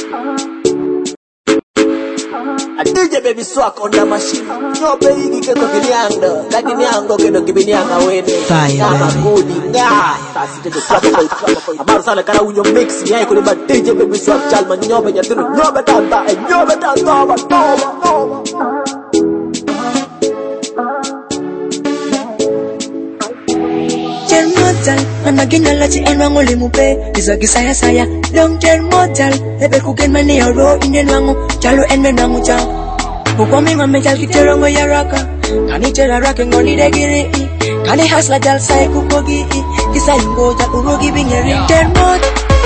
A DJ baby swag on the machine. No baby keto kinianga, lakini yango keto kibinianga wene. Kama kudi nga. Sasi teto swag. Amaru sana kana unyo mix ni ai kulimba DJ baby swag chalma nyobe nyaturu nyobe tanda e nyobe tanda ba toma. Mortal, managina lati enwango limupe, izagi saya, long term mortal, ebe kugen mani oro inenwango, chalo enmenwango cha. Bukwami ngame jal kiterongo ya raka, kani chera raka ngoni degiri, kani hasla jal sai kukogi, kisa yungo jal urogi bingeri, termot.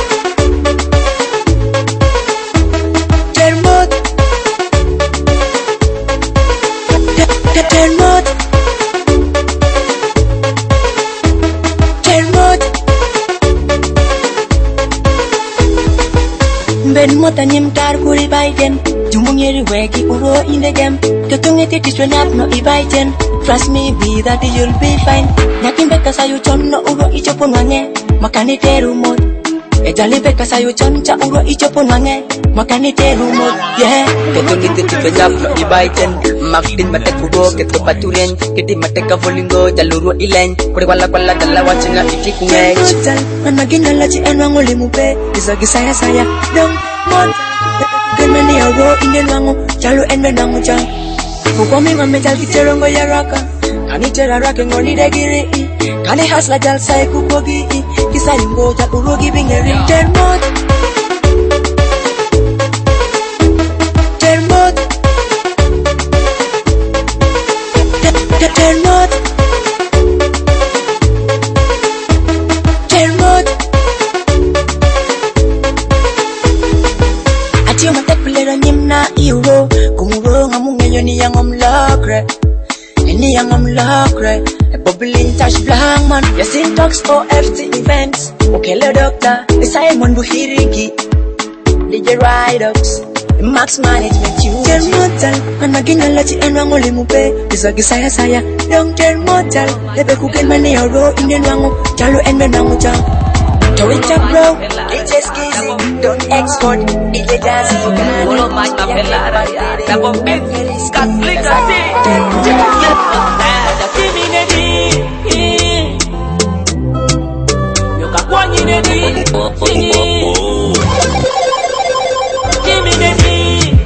Ben mota nyem tar kuri baiten, jumungeri weki uro in the game. Ketungeti tiswen up no ibaiten. Trust me, be that you'll be fine. Nakin beka sayu chon no uro ichopon wange, makani teru mod. Ejali beka sayu chon cha uro ichopon wange, makani teru mod. Yeah. Ketungeti tiswen up no ibaiten. Makdin matek fugo keto paturen, kedi matek kavolingo jaluro ilain. Kuri wala jala wachina itikungej. Mortal, managina lati enwango limupe, izagi saya, long mod. Gemeni oro inenwango, chalo enmenwango cha. Bukwami ngame jal kiterongo ya raka, kani chera raka ngoni degiri, kani hasla jal sai kukogi, kisa yungo jal urogi bingeri, termot. Ati umatek pilera nyimna iuro, kumuro ngamungenyo ni yang omlokre, ni yang omlokre. A bubbling touch blank man, yes in talks OFT events. Okele doctor, the Simon Buhirigi, DJ Ridox. Max management you turn mortal, managina lati enwango limupe, izagi saya, long term mortal, lebe kugen mani oro inenwango, chalo enmenwango cha. Towita bro, DJ Skizzy, don't export, DJ Jazzy, you can Ulo match na pelara ya, dabo big, skat flick ati. Kimi nedi, yoka kwanyi nedi, Kimi nedi.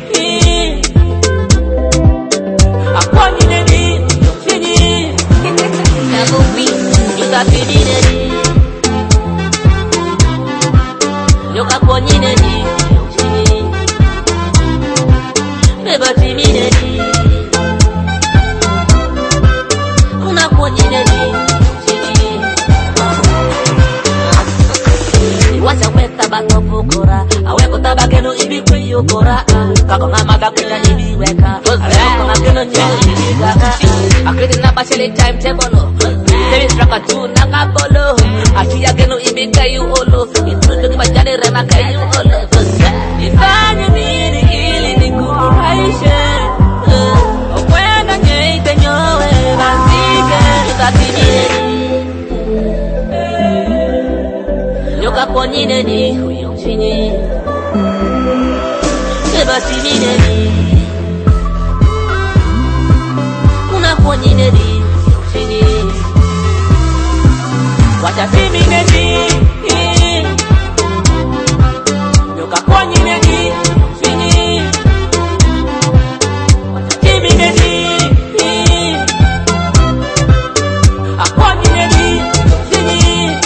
Timetable, there is Rakatu Nakapolo. Ashia Geno Ibika you olo. It's looking my daddy Renaka you olo. If I need it, in the corporation. When I get the new and Yoga Poninity, who you finish. Never see me. Una Poninity. What a feminine, you can point in any finish. What a feminine, a point in any finish.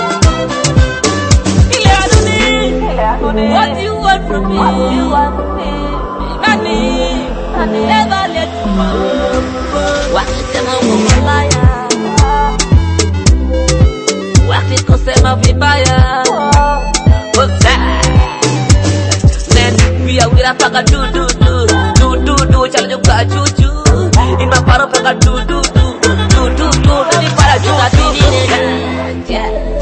What do you want from me? Money, I never let you go. What is the woman liar? Sema vibaya, what's that? Then we are with a paka do, challenge you got juju. In my part of paka do, any para juga fini,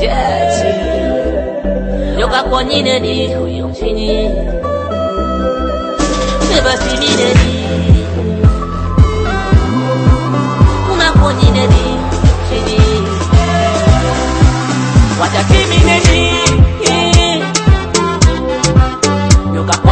yoga konyine ni huyo fini, never see me ni, una konyine ni fini. What a feminine, you got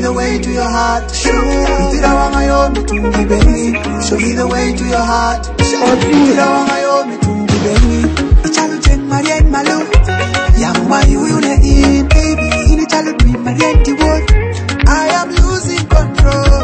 the way to your heart. Show me the way to your heart. I am losing control.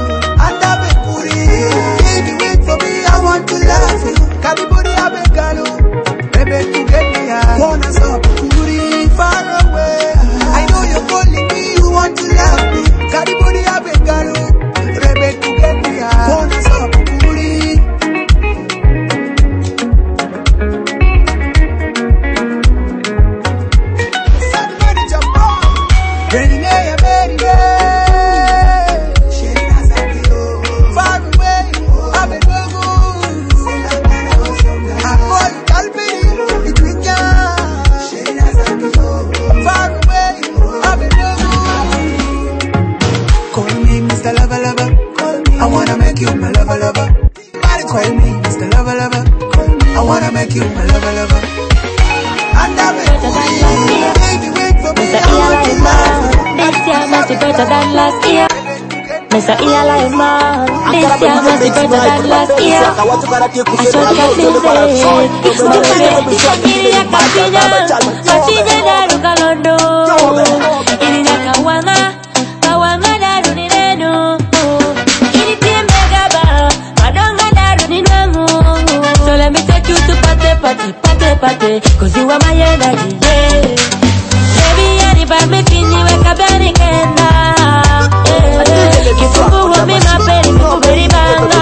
Baby, wait for me, I want to love you. Karibuni abegalo, baby, to get me out. Wanna stop puri far away. I know you're calling me, you want to love me. Karibuni abegalo, baby, to get me out. Wanna stop puri. Somebody jump on. Ready, ready, far away, abegalo. Far away, call me Mr. Lover Lover. I wanna make you my lover lover. Call me Mr. Lover Lover. I wanna make you my lover lover. And I'm baby, wait for me. This year must be better than last year. Mr. Lion Man, this year must be better than last year. I should get so let me take you to party, cause you are my energy, yeah. Baby, anybody me fini weka bani kenda. Kifungu wami mapeli mkuberi banga.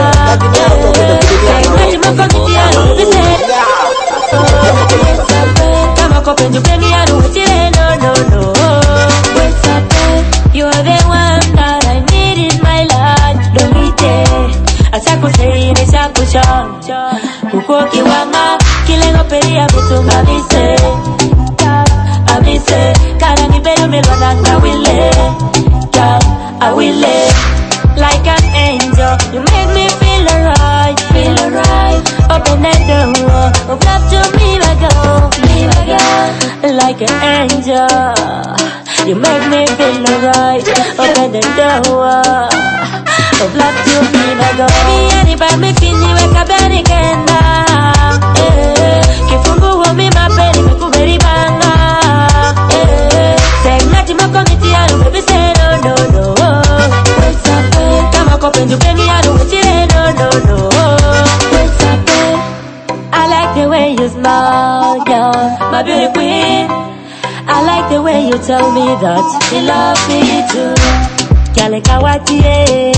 Kati moko mitiano mbise. Kama kopenju pengi ya nuhutire, no. You are the one that I need in my life. Don't need it. Asakusei ni sakusha. Kuko kiwanga kilengo peri ya mitu mabise. Abise karani bero melwananga wile. I will live like an angel. You make me feel alright. Open that door of love to me, my girl. Like an angel. You make me feel alright. Open the door of love to me, my girl. Baby, anybody me fini weka bani kenda. Kifungu wami mapeli mekuberi banga. Tenati makomiti ya baby say no. Penju pengi ya nuhutire, no. I like the way you smile, girl, my beauty queen. I like the way you tell me that you love me too. Kale kawatie,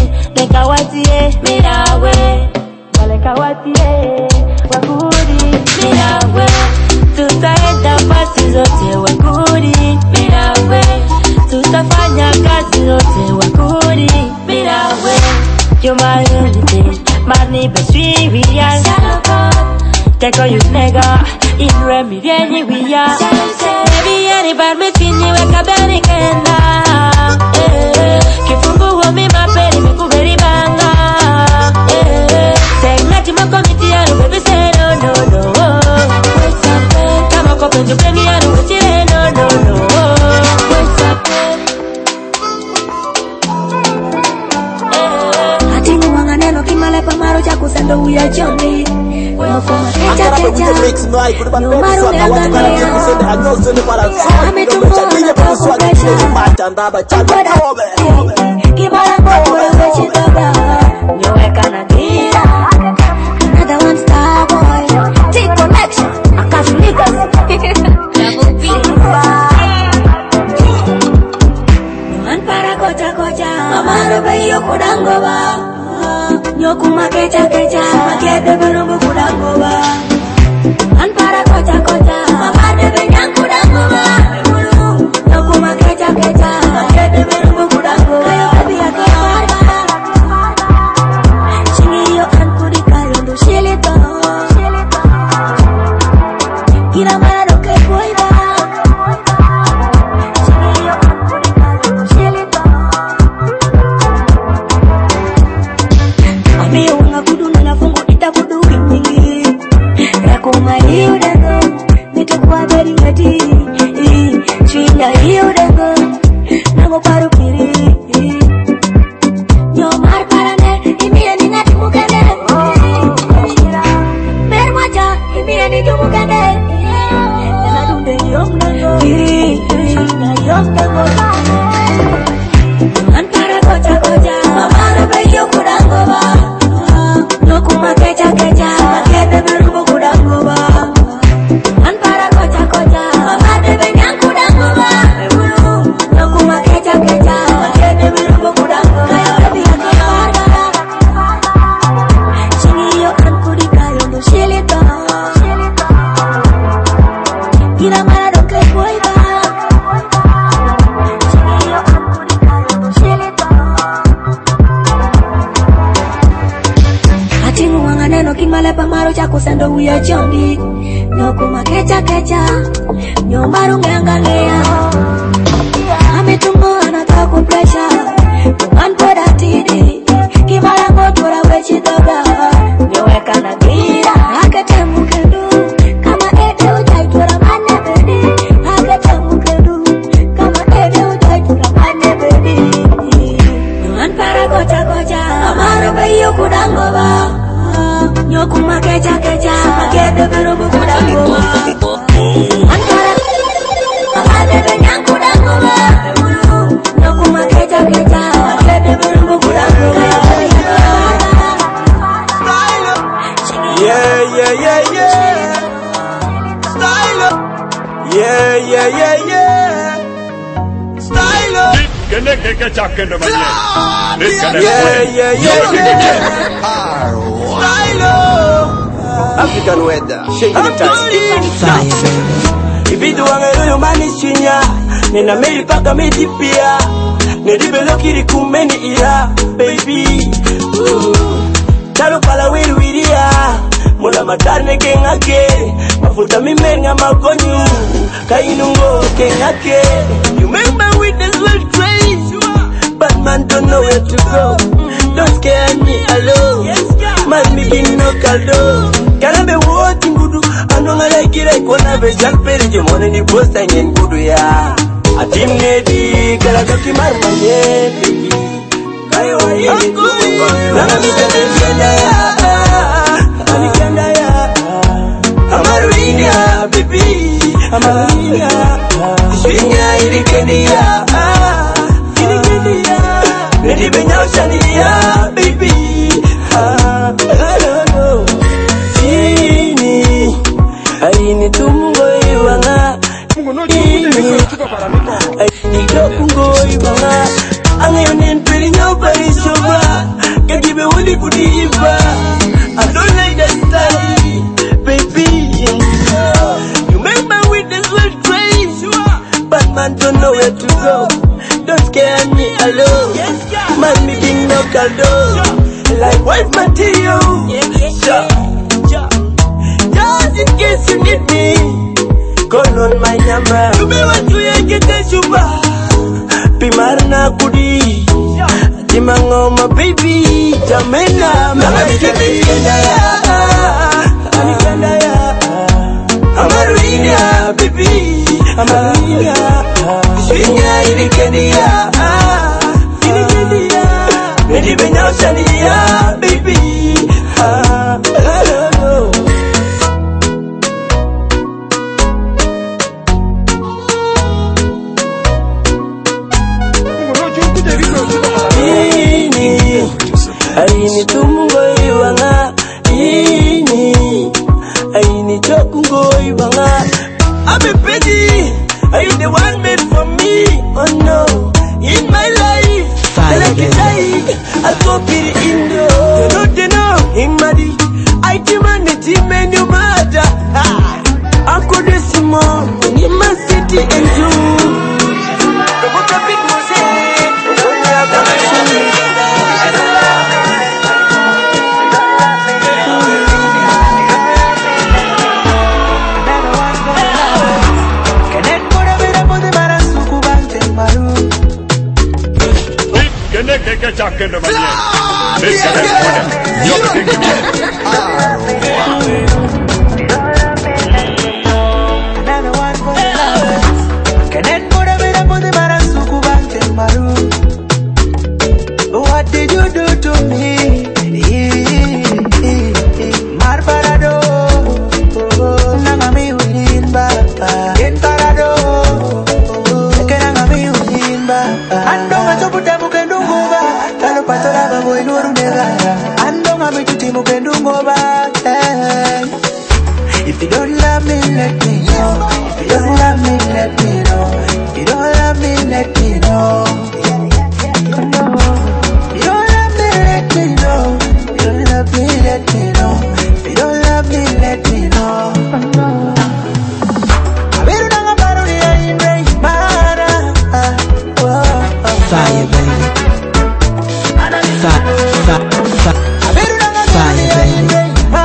minawe. Kale kawatie, wakudi, minawe. Tutaenda pasi zote wakudi, minawe. Tutafanya kazi zote wakudi, minawe. You're my only thing, my neighbor sweet we are. Take all you nigga, in remi vieni we are. Baby, anybody me fini weka bani kenda. Kifungu wami mapeli mekuberi banga. Tenati makomiti ya baby say no. Kama kopenju pengi ya nuhutire, no. Kimale pamaro cha kusendo uya chombi. Another one star boy. T-Connection. Akasu niggas. Para kocha. Mamaro bayo kudangoba. Nyokuma kecha makede berumbu kudangoba. Anpara kocha mamade benyang kudangoba. Nyokuma kecha makede berumbu kudangoba. Kayo baby akora. Chingi yo neno kimale pamaro cha kusendo wiyo chondi nyokuma kecha nyombaru ngangalea ametungo anataka kupresha kumanpoda tidi kimala ngotura wechitoga nyoweka na gira akete mukendu kama ede ujaitura manebedi akete mukendu kama ede ujaitura manebedi nyoan para gocha amaro bayo kudangoba nyokuma kecha makede berobu kudangoba antara amade benyangu kudangoba nyokuma kecha makede berobu kudangoba. Yeah. Style up. Yeah. Style up. Style up. African weather. Shaking the time. Ibidu wangeroyo manishinya. Nena meri paka meti pia. Neribelo kiri kumeni ira. Baby. Talo pala wiria. Mula matarne kengake. Mafuta mimenga makonyu. Kainungo kengake. You make my witness well trained. But man don't know where to go. Don't scare me alone. Man me being no caldo. Can be watching gudu. Anonga like it like one of a jack perry. You money ni post and yen gudu ya. A team nedi. Kala doki marmanye baby. Kayo wali kudu. Nana mi tene ya. Anikanda ya. Amaruinia baby. Amaruinia. Shinya ilikendia. Nedi benyao shania baby. Aini tumungo iwanga. Aini dokungo iwanga. Angayo nenperi nyoba isoba. Kagibe wuli kudiva. I don't like that style, baby. You make my witness well trained. But man don't know where to go. Don't scare me alone. Man me being no caldo. Like wife material. Just in case you need me, call on my number. You may want to get a shuba. Pimarna kudi. Timango my baby. Jamena. Mama nikenda ya. Anikenda ya. Amaruinia baby. Amaruinia. Shinya ilikendia. Nedi benyao shania baby. Aini tumungo iwanga. Aini chokungo iwanga. I'm a penny. Are you the one made for me? Oh no. In my life. Like it like I go piri indo. You know, in Madi. I demand the team and you matter. I could do some more in my city and you. What a big What did you do to me? Marparado, nangami win baba. In parado, kenangami win baba. Andonga choputa mukendungu ba, talo patola babo inuru negara. Andonga michuti mukendungu ba. If you don't love me, let me know. If you don't love me, let me know. If you don't love me, let me know. Fire, baby. Fire, baby.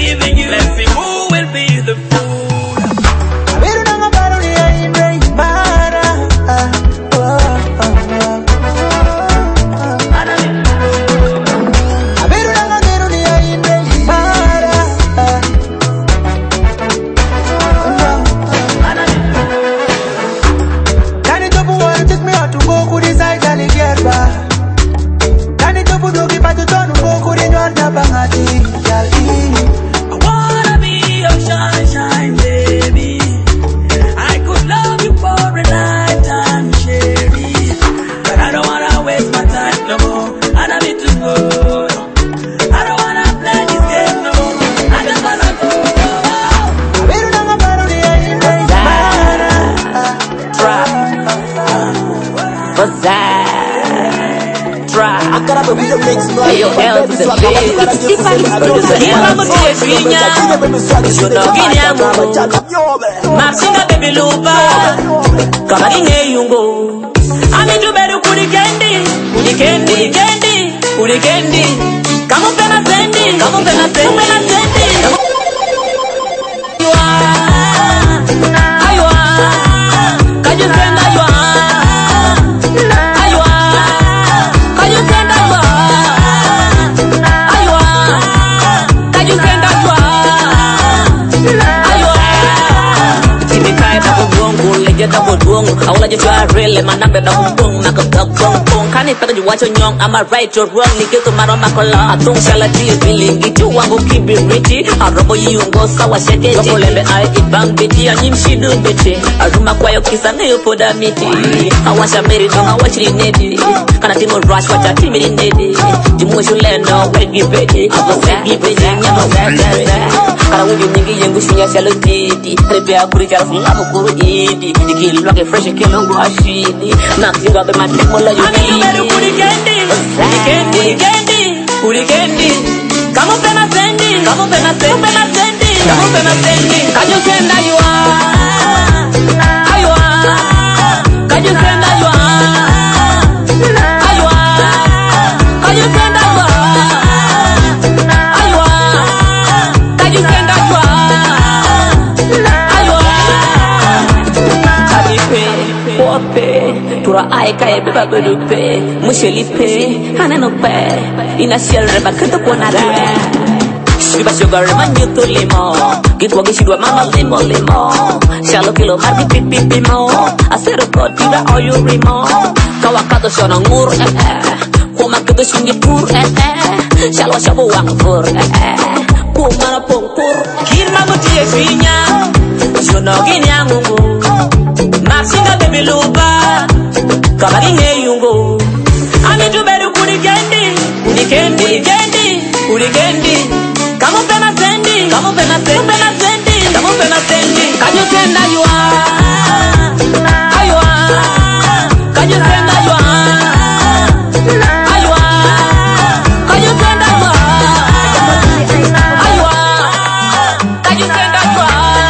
leaving you. Let's see who will be the fool. Maxinga baby lupa Kabaringe yungo Ami tuberu kurikendi Kamu pena sendi Aywa Kaju senda aywa Kaju senda aywa Kaju senda double wrong, how let you try really man up and down boom, knock up boom, can it better you watch on young, am I right or wrong, you get to my own macola, I don't shall I deal feeling it, you want to keep it richy, I robo you go sour set it, I eat bang bitty, and him she do bitty, I room a quiet kiss and you put a meaty, I watch a married on, I watch it needy, can I think of rush, watch a team in needy, the most you learn now, where give it, I was like, give it, I will be thinking you should have a ditty, prepare for each other, love for it. Kill like a fresh kill on Guashidi. Nothing got the magic mola you need. Candy. Come up and ascendi. Can you send that you are? Can you send that you are? Can you send that you are? Can you send that you are? Tura aika e beba bedupe Mushelipe Hanano pe Ina shelre bakata kona re Shiba sugar manjuto limo Gitwa gishidwa mama limo Shalo kilo marki pipi mo Asero kotira oyu rimo Kawakato shona ngur Kuma kito shingi pur Shalo shabu wang pur Kumara pongpur Kirma mutie swinya Shono ginya mungu Maxinga baby lupa Kabaringe yungo Ami tuberu kurikendi Kamu pena sendi Kaju senda yua Aywa Kaju senda yua Aywa Kaju senda yua Aywa Kaju senda yua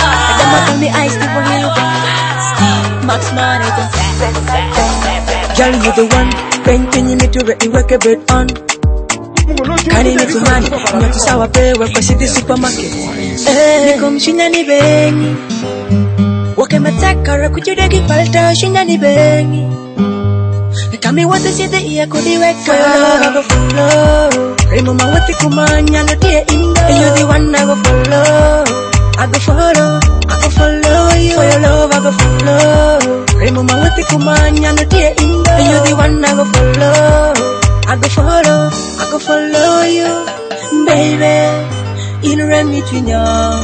Max money girl, you the one. Painting you need to work a bit on. Carry me to money. Not to sour pay. Work for city supermarket. Come shinani bengi. Walk in my takara. Could you degi palta shinani bengi? Tell me what to see the ear could be wet. I go follow. Remember what the kumanya no dear in the. You're the one I go follow. I go follow you. For your love I go follow. Remember what the kumanya no dear in the. You're the one I go follow you. Baby, in Remitinya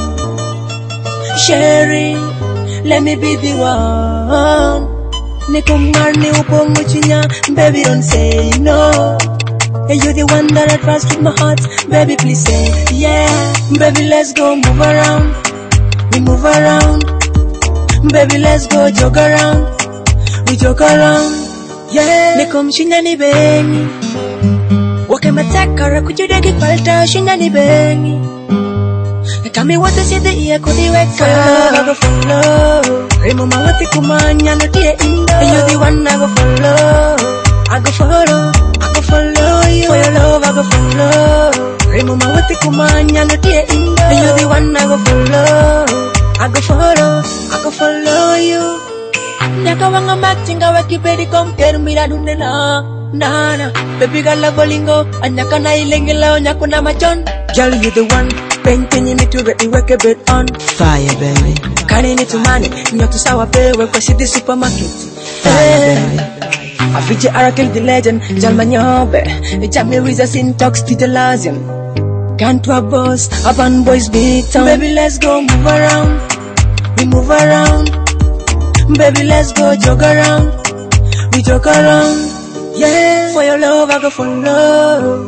Sherry, let me be the one. Nikumani uponguchinya, baby don't say no. And you're the one that I trust with my heart, baby please say yeah. Baby let's go move around, we move around. Baby let's go jog around, we jog around. Yeah, nikum shinyani bengi. Wake matakara kujudegi palta shinyani bengi. Tell me what to see the ear could be wet. I go follow. Remember what the kumanya no dear in the. You're the one I go follow. I go follow you. For your love, I go follow. Remember what the command, you're not here in the. You're the one I go follow. I go follow you. Nyaka wanga machinga waki pedi kompteru mira dunde na. Baby gala bolingo, anyaka na ilengela onyaku na machon. Girl, you the one, painting me to ready work a bit on. Fire, baby. Carrying it to money, not to sour pay, work for city supermarket. Fire, baby. I feature Arakel the legend, Jalmanyobe. The Jamie Rizas in talks to the Lazian. Can't to a boss, urban boys big town. Baby, let's go move around. We move around. Baby, let's go jog around. We jog around. Yeah, for your love, I go for love.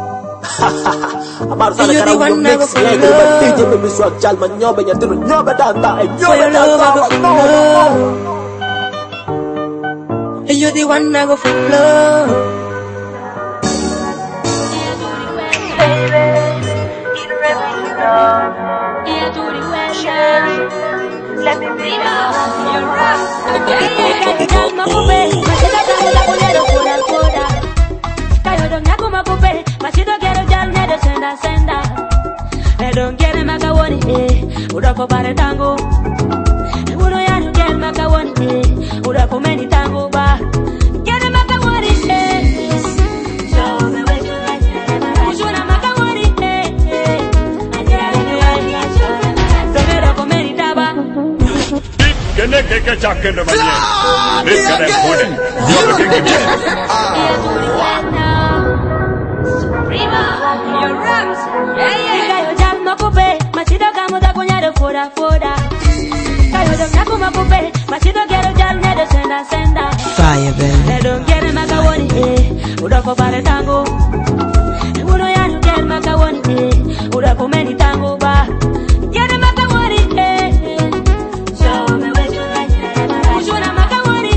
Amar sana You're the kara one I go mix for lagi love. DJ baby swag jalman nyobe nyatiru nyobe danta For your love, I go for love. And you're the one I go for love. Let me be your que chaque de manière. Mais c'est un bonnet. Dieu me fait bien. Your rams, yeah. Jam makupe, machido kamuda kunyado foda. Kayo dom naku makupe, machido gero jal nedo senda. Fire, baby. Nedo gere makawoni, udako pare tango. Uno yanu gere makawoni, udako meni tango ba. Gere makawoni, show me where you like. Ushuna makawoni,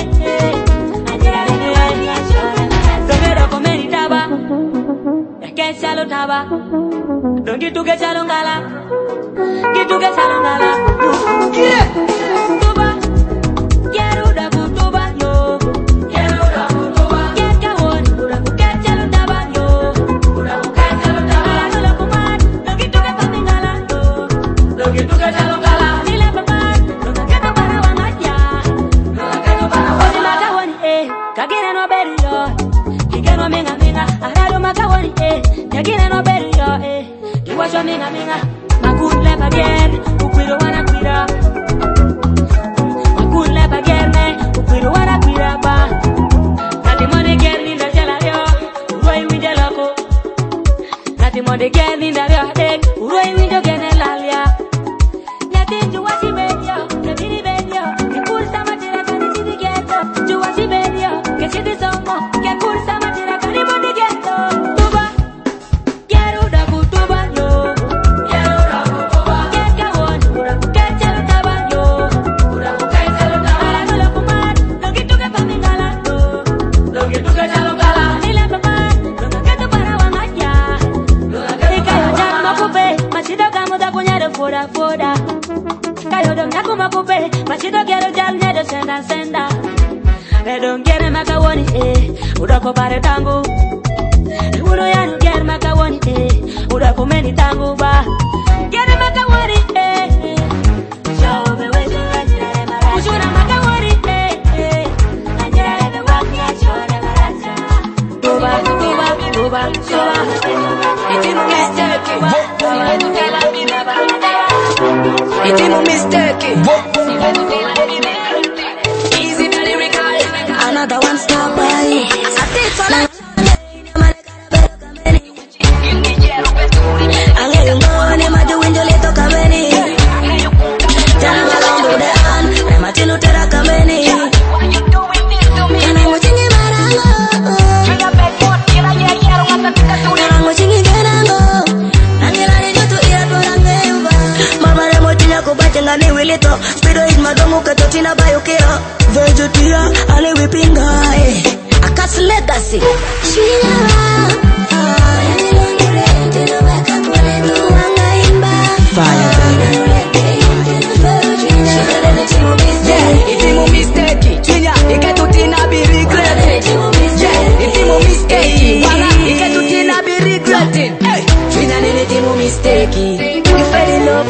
Domero komeni taba. Get shallow taba. Don't get to get shallow gala. Get to get shallow gala. Yeah. Tuba. Get out of Tuba, yo. Get out of Tuba. Get kawon. Get shallow taba, yo. Get shallow taba. No look man. Don't get to get something gala, yo. Don't get to get shallow gala. Nila papan. Don't get to parawana ya. Don't get to parawana. Makawoni kagina no beru yo. Kigeno minga. Arado makawoni Yagina no beru yo Kiwasho minga. Makun lepa ger, ukwiro wana kwira. Makun lepa ger me, ukwiro wana kwira ba. Nati mone ger ninda jela yo, uroi winje loko. Nati mone ger ninda yo dek, uroi winjo gene lalia. Nati juwasi bedio, kebiri bedio, ke kursa matira kani chidi geto. Juwasi bedio, ke chidi somo, ke kursa matira kani mone geto. Tuba, ger uda kutuba yo. Foda. Kayo dom naku makupe, machido gero jal nedo senda. Me don't get makawoni udako pare tango. Uno yanu ger makawoni udako meni tango ba. Get makawoni show me where you like. Ushuna makawoni anjera the walk ya chore maracha. Tuba. Itimo mistake. Itimo mistake. Easy to lyrical. Another one stop by. Angayungone maduwinjo leto kameni. Tana malombo de an. Rematinu tera kameni. Kana mochingi marango. Kana mochingi verango. Nangirani joto iya turangemba. Mabare mochinya kubatenga ni wilito. Spido is madomu katotina bayokira. Vegetia ale wipinga. Akas legacy. Fire, baby. Itimo mistake. Chinya, iketutina be regret.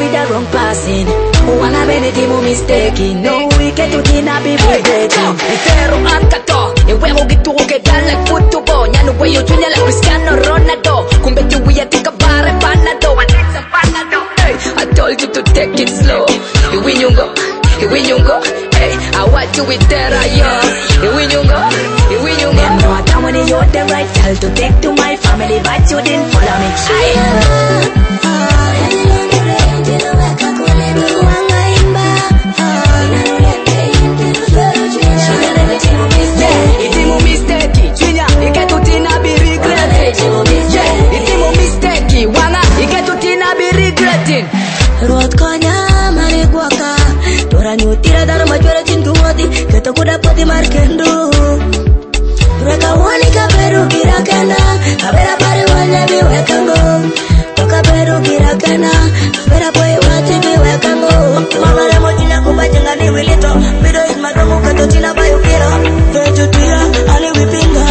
with the wrong person. Wanna be the mistaken. No, we can do it, not be regretting. Pero ankato, ewe mugitu ukeda like football. Nyanu we you junior like Cristiano Ronaldo. Kumbe tu we tika bare panado. I need some panado. Hey, I told you to take it slow. Here we you go. Hey, I want you with terror, yo. Here we you go. Them know I don't want you're the right girl to take to my family, but you didn't follow me. Ruot konya mari guaka Tora nyutira daro majora cintuoti Keto kuda poti markendo Reka wani kaperu kirakena Kabera pari wanya biwekango Toka peru kirakena Kabera poi wati biwekango Mama remo jina kubajenga ni wilito Bido ismadomu kato china bayu kiro Feju tira ali wipinga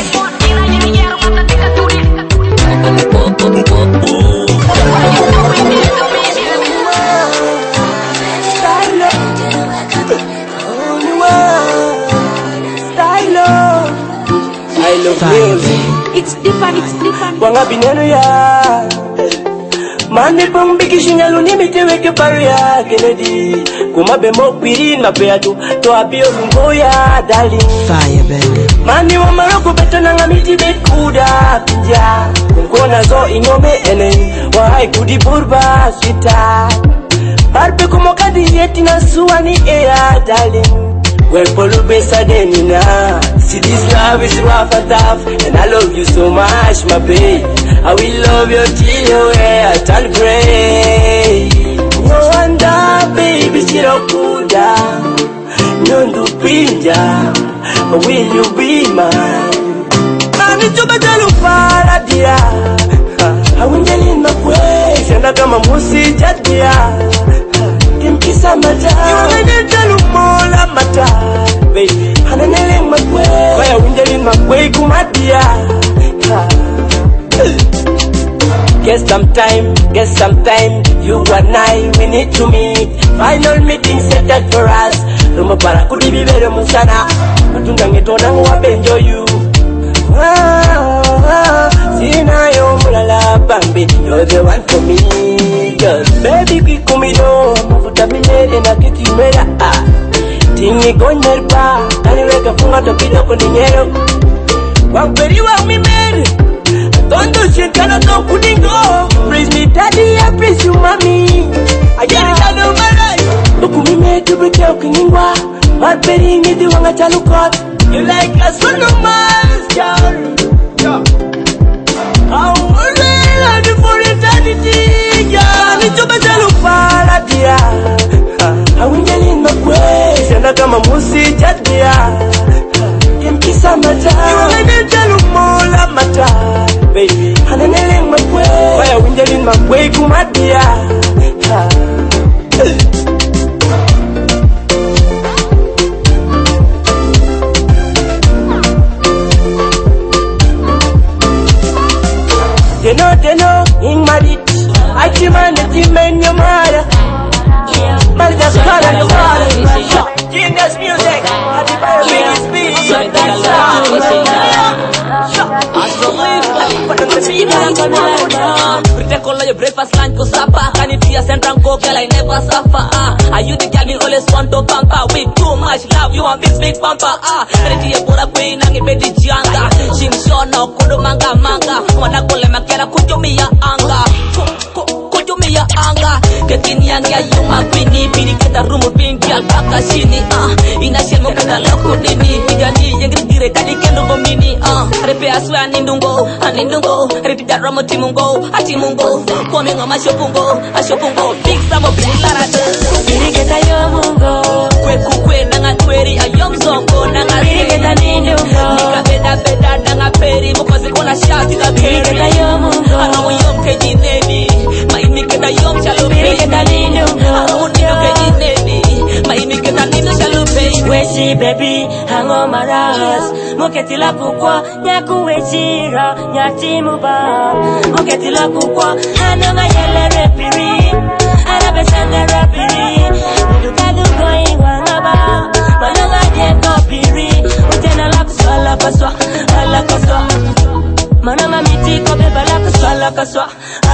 It's different. Wanga bineno ya Mane pong bikishinga luni miteweke paria Kennedy Kumabe mokpiri na peatu To abio lungoya darling Fire baby. Mani wa maroko beto nanga miti bekuda Pija Kunkona zo inyome enen Wa hai kudi burba sweetheart Barbe kumokadi yeti na suwani ea darling Well, Polo Besadenina. See, this love is rough and tough, and I love you so much, my babe. I will love you till your way I turn gray. No wonder, baby, Sirokuda. No do pinja, will you be mine? Mami, tu batalu para dia. I will get in my way, send a gama musi jadia. Kimkisa mata, you are the talumola mata, baby. Hananele makwe, why window in my way kumadia. Get some time, you and I, we need to meet. Final meeting set that for us. Rumo para kudi bibere musana, matunda ngetona wabenjo you. Sina yo mulala bambi, you're the one for me, girl. Baby kikumido, mafuta milele na kitimera. Tingi gonerba, kaniweka funga tokido kuninyero. Wamperi wa mimeri, tondo shekana to kudingo. Praise me daddy, I praise you mommy. I get it out of my life. Ukumime tubute ukiningwa, wamperi ngidi wanga chalukot. You like a son of Mars, girl. I'm ready for eternity, girl. Need to be tell para dia. I will get in my way. Send a gama musi jadia. Kimkisa mata. You want me to tell you more la mata, baby. Hananele my way. Why I will get in my way kumadia. They know, in my it. I demand the team in your mother. Malda's color, the water. Genius music. I demand the speed. Your breakfast, lunch, or supper. Can you see a central girl? I never suffer. Are you the girl you always want to pamper? With too much love, you want this big bumper. Ready to put a queen and a baby janga. Shim shona, kudo manga manga. Wanna call him a kera, could you me your anger? Could you me your anger? Getting young, you my queenie. Pini get a room of being girl, baka shini. In a shell of the local nini. Bigani, young direct, I can over mini. Repair swan in Dungo, and in Dungo. Repeat that Ramotimungo, Atimungo. Coming on my shopungo, a shopungo. Big summer, big larata. Birigeta yomungo. Kwe nanga kweri a young zongo. Nanga Birigeta ninungo. Nika beda nanga peri. Mukozi kona shati ka peri. Birigeta yomungo. Ano yom keji neni. Maimiketa yom chalo peri. Birigeta ninungo. Ano nino keji neni. Maimiketa nino chalo peri. Weshi baby, hango maras. Muketi la kukwa, nyaku wechira, nyati muba. Muketi la kukwa, ano nga yele repiri. Ana alakaswa. Mananga mitiko beba alakaswa.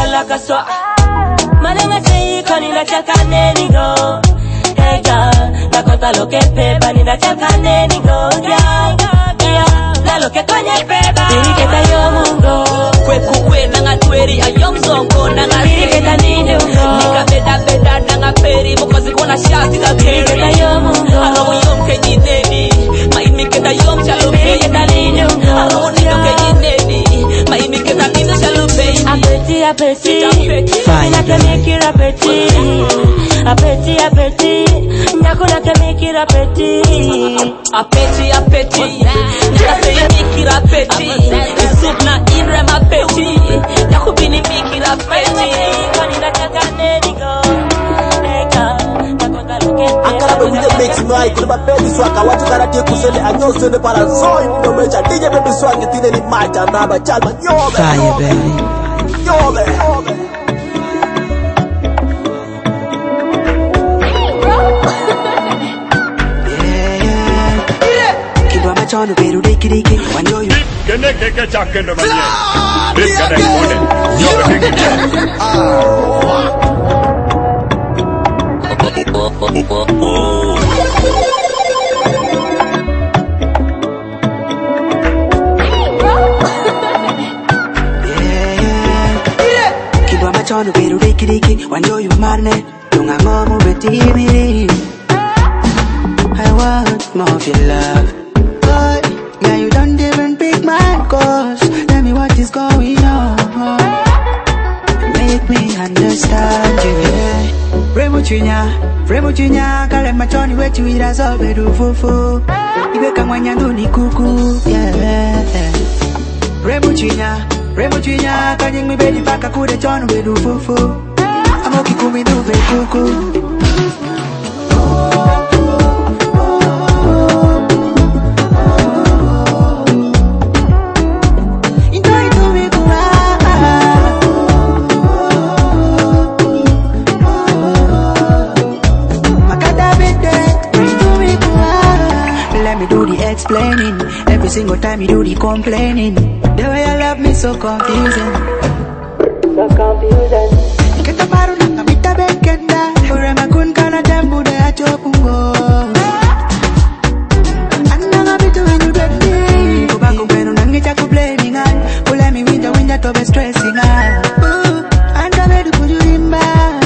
Mananga teiko ninataka neni go. Hey girl, nakota loke pepa ninataka neni go. Yeah, na loke kwenye pepa. Biriketa yomungo. Kwe nanga tweri ayomzongo nanga Biriketa nindungo. Nika beda nanga peri mukozi kona shati na keri. Biriketa yomungo. Alo yom kenyi neni. Maimiketa yom chalo Biriketa nindungo. Alo nido kenyi neni. Maimiketa nido chalo baby. Appétit. Nyakuna ke make it appétit. Nyakuna ke make it appétit. Appétit. Nyakuna make it appétit. Soup na inrem appétit. Nyakubini make it appétit. Akala benye mix noi kulba pedi swaka watu karate kusele anyose ne para zoi no mecha DJ baby swag tine ni macha naba chalma nyobe. Fire baby. Nyobe. Kidwa machono beru deki wanyoyo. Kene keke chakendo manye. Bikane kone. Nyobe keke. Kidwa machono beru deki wanyoyo marne. Dunga ngomu betibiri. I want more of your love. Yeah, you don't even pick my calls. Tell me what is going on. Make me understand you, yeah. Fremuchinya, kale machoni wetu irazo bedu fufu. Ibeka mwanyandu ni kuku, yeah. Fremuchinya, kanying mi bedi paka kude chonu bedu fufu. Amoki kumi dube kuku. Explaining every single time you do the complaining. The way you love me so confusing. Kita baru nanga mita bekenda. Urema kun kana jambu de achopungo. Ananga bitu when you get me. Kubaku benu nangi chaku blaming an. Ule mi winda tobe stressing an. Anda bedu kujurimba.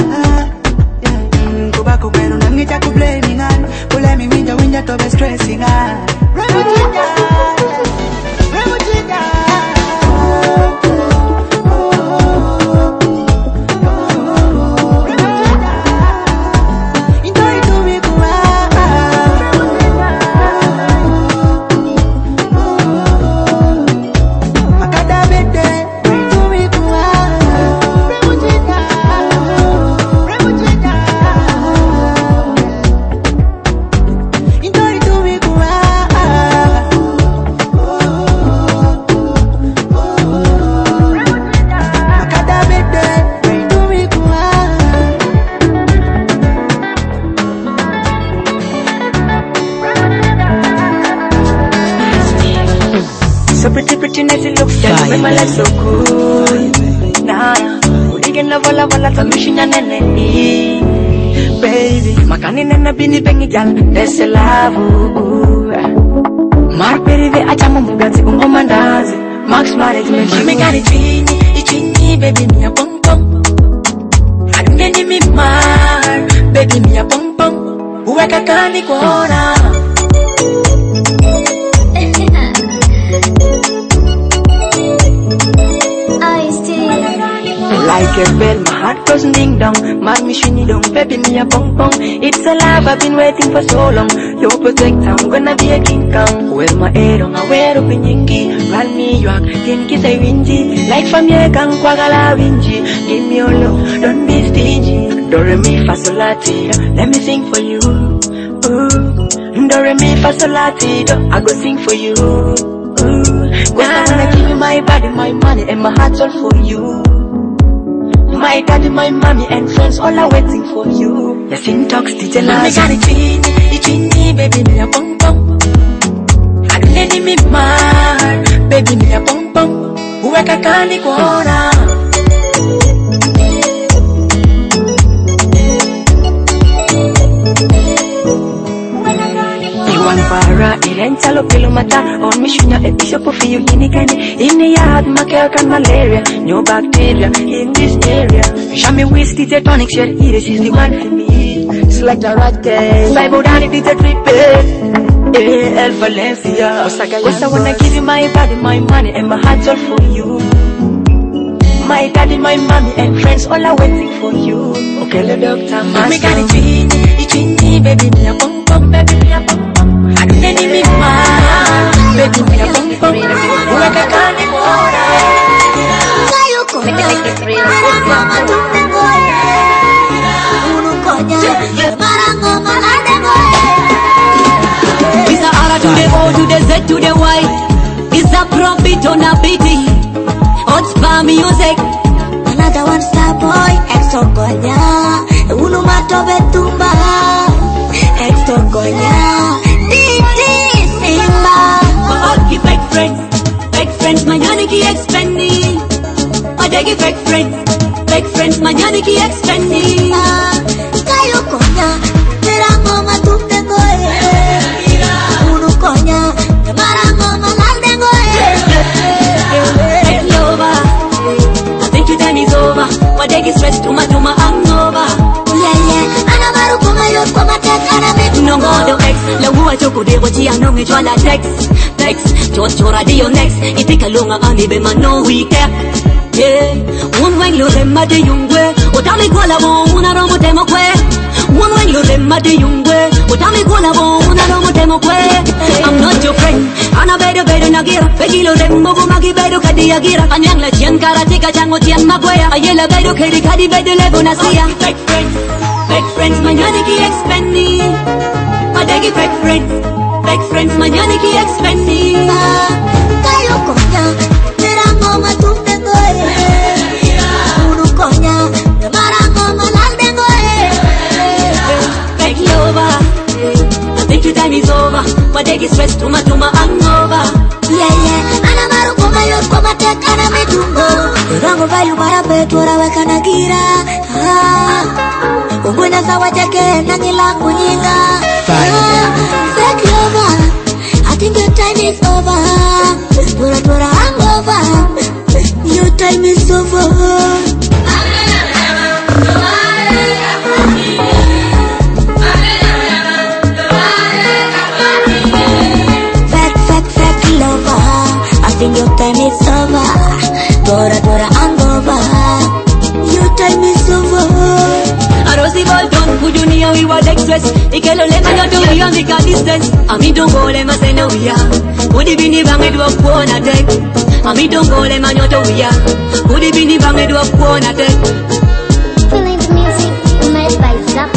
Kubaku benu nangi chaku blaming an. Ule mi winda tobe stressing an. My life so good. Nah, udigen la vola tamishinya nene. Baby, makani nena bini bengi jal dese lavu. Mar perive achamu mugati ungomandazi. Max management she make it chini baby mi a pong pong. Adungeni mi mar baby mi a pong pong. Uweka kani kuona. Like a bell, my heart goes ding dong. My mission dong, baby me a pong pong. It's a love I've been waiting for so long. You protect, I'm gonna be a king kong. Wear my head on, I wear up in yingi. Run me york, kinki say wingy. Like from ye kang kwagala wingy. Give me your love, don't be stingy. Do re mi fa sol la ti do, let me sing for you. Ooh. Do re mi fa sol la ti do, I go sing for you. Ooh. Now I'm gonna give you my body, my money, and my heart's all for you. My daddy, my mommy, and friends all are waiting for you. Yes, in DJ Lazo. Me got it chini, baby, me a pong pong. I don't need me mad. Baby, me a pum pum. Uweka kani kuona. Iwan para, irentalo kilomata. On me shunya e bishop for you inikani. In the yard, makelkan malaria. No bacteria in this area. Show me whiskey, the tonic shit. This is the one for me. Select the right day. Bible down it is a trip. El Valencia. Cause I wanna give you my body, my money, and my heart all for you. My daddy, my mommy, and friends all are waiting for you. Okay, the doctor, man. Me got it, me, baby, me a bum bum, baby, me a bum bum. I don't need me, man. Baby, me a bum bum. You like a carnivore. Make it like it's real. It's a R to the O to the Z to the Y. It's a profit on a BT. Hot spa music. Another one star boy. Exo Goya. Uno mato betumba. Exo Goya. DD Simba. For all the fake friends, my yaniki expanding. I take it fake friends, my yaniki expanding. Kayo Goya. Terango matutengo. Uno Goya. Marango malaldengo. Take me over. I think your time is over. My day is stressed, tuma hangover. Yeah. Anamaru kuma yo kuma tekana me. No godo X. La uwa choko de bochi anonge chwala text. Chocho radio next. Itika lunga anibe mano wike. Yeah. One when you remember the yungwe. Otami kola bo una romo demo kwe. One when you remember the yungwe. Otami kola bo una romo demo kwe. I'm not your friend. Ana bedo nagira. Begilo rembo magi bedo kadi agira. Anyang la tian karatika chango tian makwea. Ayela bedo kadi bedo lebo nasia. Fake friends, my yaniki expanding. I take it fake friends, my yaniki expanding. Kayo Goya. Terango matutengo. Uno Goya. Marango malaldengo. Take me over. I think your time is over. My day is stressed, tuma hangover. Yeah. Anamaru kuma yo kuma tekana me tungo. Terango vayu marabe tuara wekana gira. Kungwina sawa jake nangila kunyinga. Fake lover, I think your time is over. Tura hangover. Your time is over. Fake lover, I think your time is over. Tura hangover. Your time is over. Arosi Bolton, Kudunia, we were express. Ikelo lema nyoto we on the car distance. Ami don't go lema say no we are. Kudi bini bange do up on a deck. Ami don't go lema nyoto we are. Kudi bini bange do up on a deck. Feeling the music made by Zap.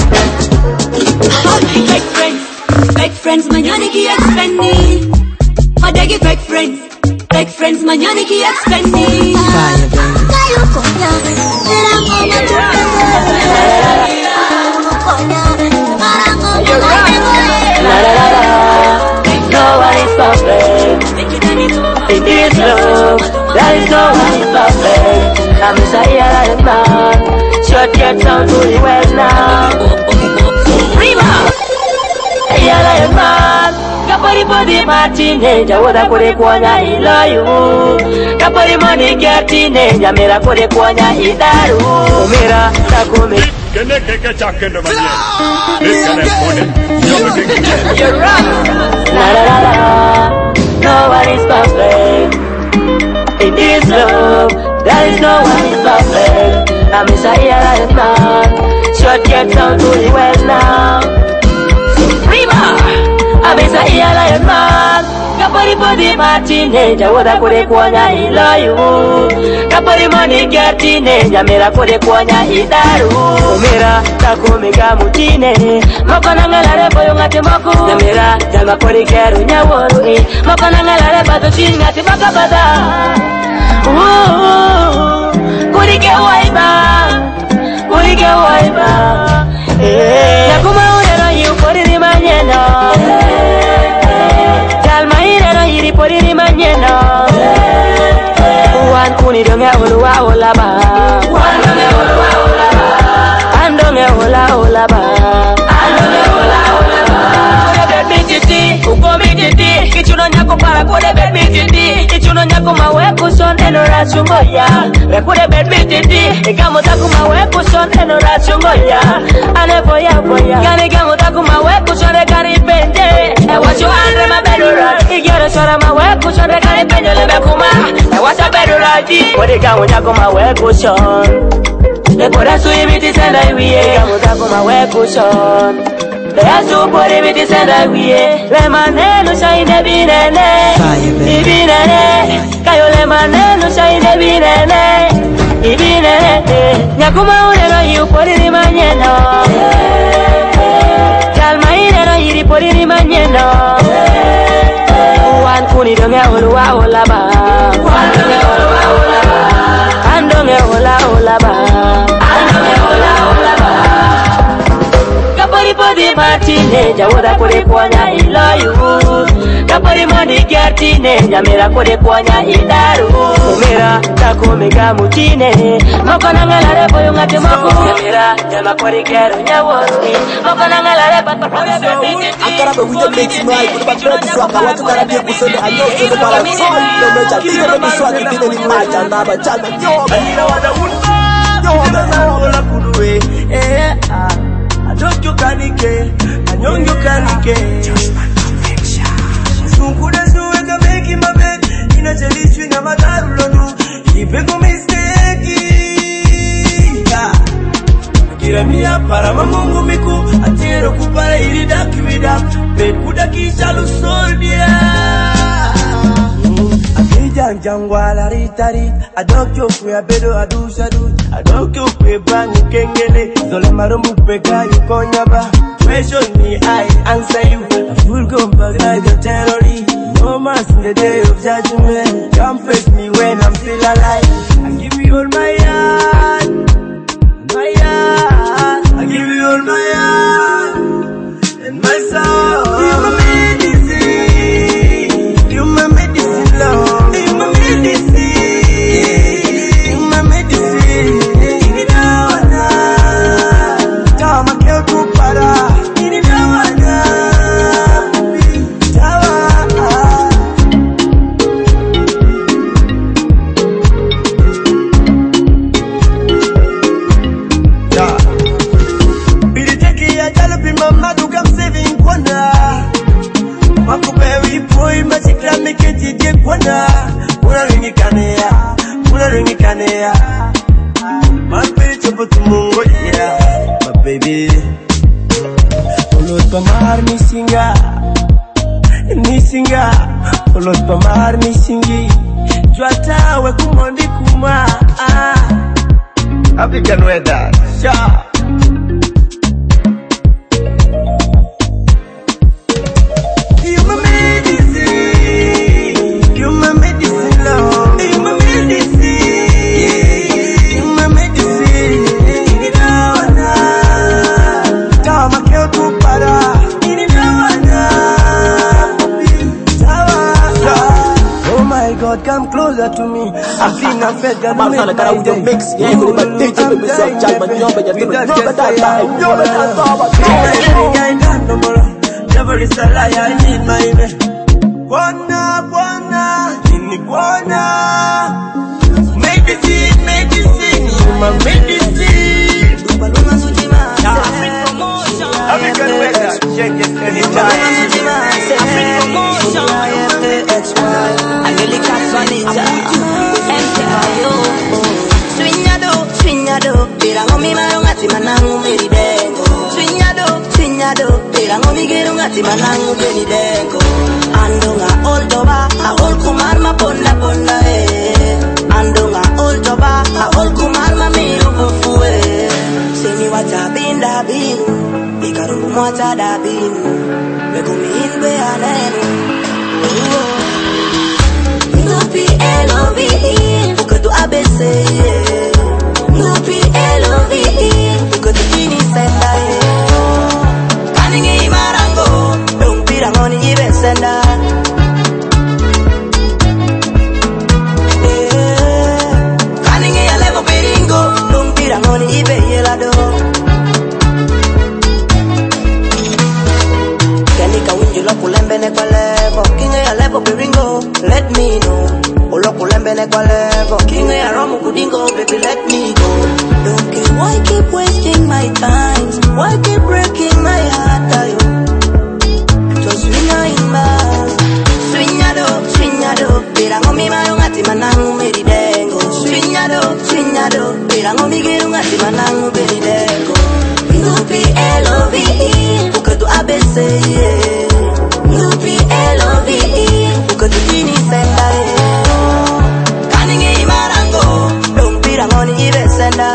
Fake friends, my yaniki expanding. I take it fake friends, my yaniki expanding. Kayo Goya. Terango matutengo. Uno Goya. Marango malaldengo. No one is perfect. In this love, there is no one is perfect. I'm inside a man. Short get down to the well now. Prima. Yala man. Kapari body martine, jawoda kore kwanya ilayu. Kapari money getine, jamera kore kwanya idaru. Umira takumi. Kene keke chakendo manye. Kene kone. You're wrong. La la la la. No one is perfect. In this love, there is no one is perfect. I'm inside a man. Short get down to the well now. Prima. I'm inside a man. Kapari body martine, jawoda kore kwanya ilayu. Kapari money getine, jamera kore kwanya idaru. Umira takumi kamutine, makona ngalare boyo ngati moku. Jamera jama kore keru nyaworu. Makona ngalare bato chini ngati makabada. Kurike waiba. Nakuma urero yu kori rimanyeno. Jalma irero iri kuni donge hola hola ba. Andonge hola hola ba. Andonge hola hola ba. Andonge hola hola ba. Uko mititi, kichuno nyako para kode bed mititi. Kichuno nyako mawe kuson eno rachungo ya. Rekode bed mititi, ikamo taku mawe kuson eno rachungo ya. Ane foya foya, gani kamo taku mawe kuson rekari pende. Ewa chuandre ma bedura, igioro shora mawe kuson rekari pende lebe kuma. Ewa sa bedura di, kode kamo nyako mawe kuson. Ekora sui miti senda iwiye, kamo taku mawe kuson. Yesu pori miti senda wiye. Le maneno shaine binene. Ibinene. Kayo le maneno shaine binene. Ibinene. Nyakuma uneno yu pori ni manyeno. Kalma ineno yiri pori ni manyeno. Wan kuni donge oluwa hola ba. Andonge oluwa hola ba. Andonge hola hola ba. Andonge hola hola ba. Kapori podi martine, jawada kore ponya ilayu. Kapori moni gertine, jamera kore ponya ilaru. Umera tako mega mutine, makona ngalare boyo ngate mako. Jamera jama kore geru nyawoni, makona ngalare patapaya betiti. Akara be with the mix mai, put back to swaka. Watu karabia kusende ayo kule para soul. No mecha, bize be swaki kine ni macha na ba chana nyoba. Anira wada unba, nyoba na hola kuduwe. Don't you canike, and young you canike. Soon could I do it to make him a bed in a jelly string of a darulonu. He beg a mistake. Kira mia para mamungu miku, atero kupara irida kimida, bed kudakisha lusoldia. Jangwala ritari, adokyo kwe abedo adushadu, adokyo kwe banyu kengele, zole marumbu peka yu konyaba. Question me, I answer you. I will go back like a terrorist. No mass in the day of judgment. Come face me when I'm still alive. I give you all my heart, my heart. I give you all my heart and my soul. You're my medicine, you're my medicine, Lord. Los tomar mi singi, Jwata we kumondi kuma. African weather, sha. You my medicine, you my medicine, Lord. You my medicine, you my medicine. Inawana, kama keo tu para. God, come closer to me. I feel I'm fed, God, I'm not going to mix. Yeah, you got DJ with this up, Jack, but you're better than never is a lie, I need my man. Wanna, medicine, my medicine. African weather, check it anytime. Swinyado, pirango mi marongati manangu meridengo. Swinyado, pirango mi gerungati manangu benidengo. Andonga oldoba, a ol kumar ma ponda Andonga oldoba, a ol kumar ma miru bufue. Semi wata binda bin, ikaru mwata da bin. Bego mi inbe anenu. Nupi L-O-V-E, porque tu ABC. Nupi L-O-V-E, porque tu finisenda. Kaningi marango, un pirango ni ibesenda. abese UPLOVE ukotini senda kaninge imarango dompira ngoni ibesenda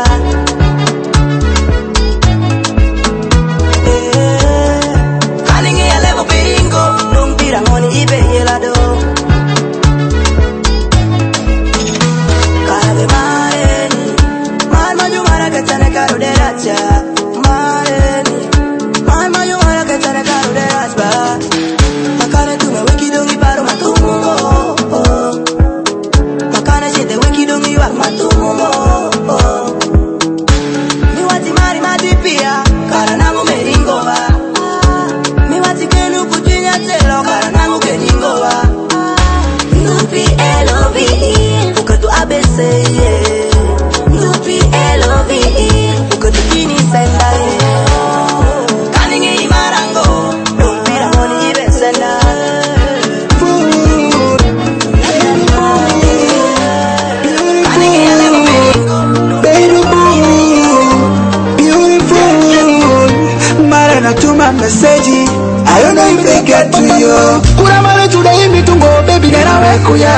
kaninge alevo piringo dompira ngoni ibeyelado kave mareni marma jumara kachane karuderacha message, I don't know if they get to you. Kuna male today me tungo baby nena wekuya.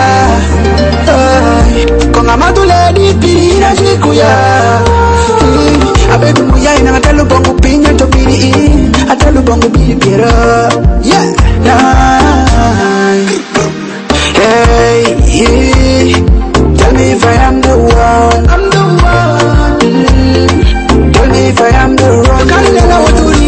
Konga matule di pina shikuya. Abedu muya ina atelu bongo pinya to piri in, atelu bongo biri pira. Yeah, hey, yeah. Tell me if I am the one. I'm the one. Tell me if I am the wrong. Can't know what to do.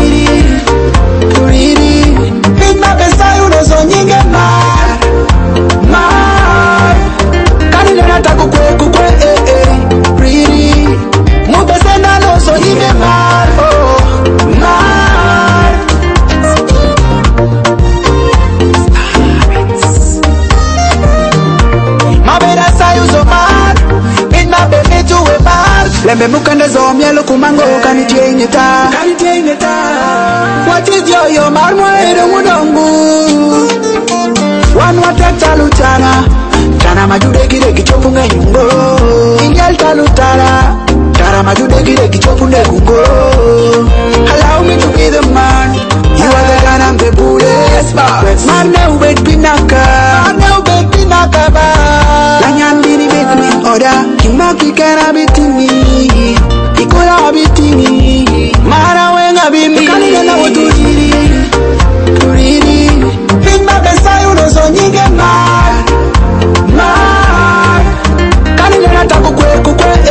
Lembe mukande zomielo kumango kanitiengeta. What is yo marmo ero mudongu. One water talutana. Tana majude gire kichopu ngenyungo. Ingel talutara. Tana majude gire kichopu negungo. Allow me to be the man. You are the gun and the bullet. Man now bet pinaka. Ba. Lanyan bini bet me order. Kimaki kera bitini. Ikola bitini. Mara wenga bimi. Kanina na woturi. Turiri. Pimba besa yuno so nyinge mar. Kanina na taku kwe.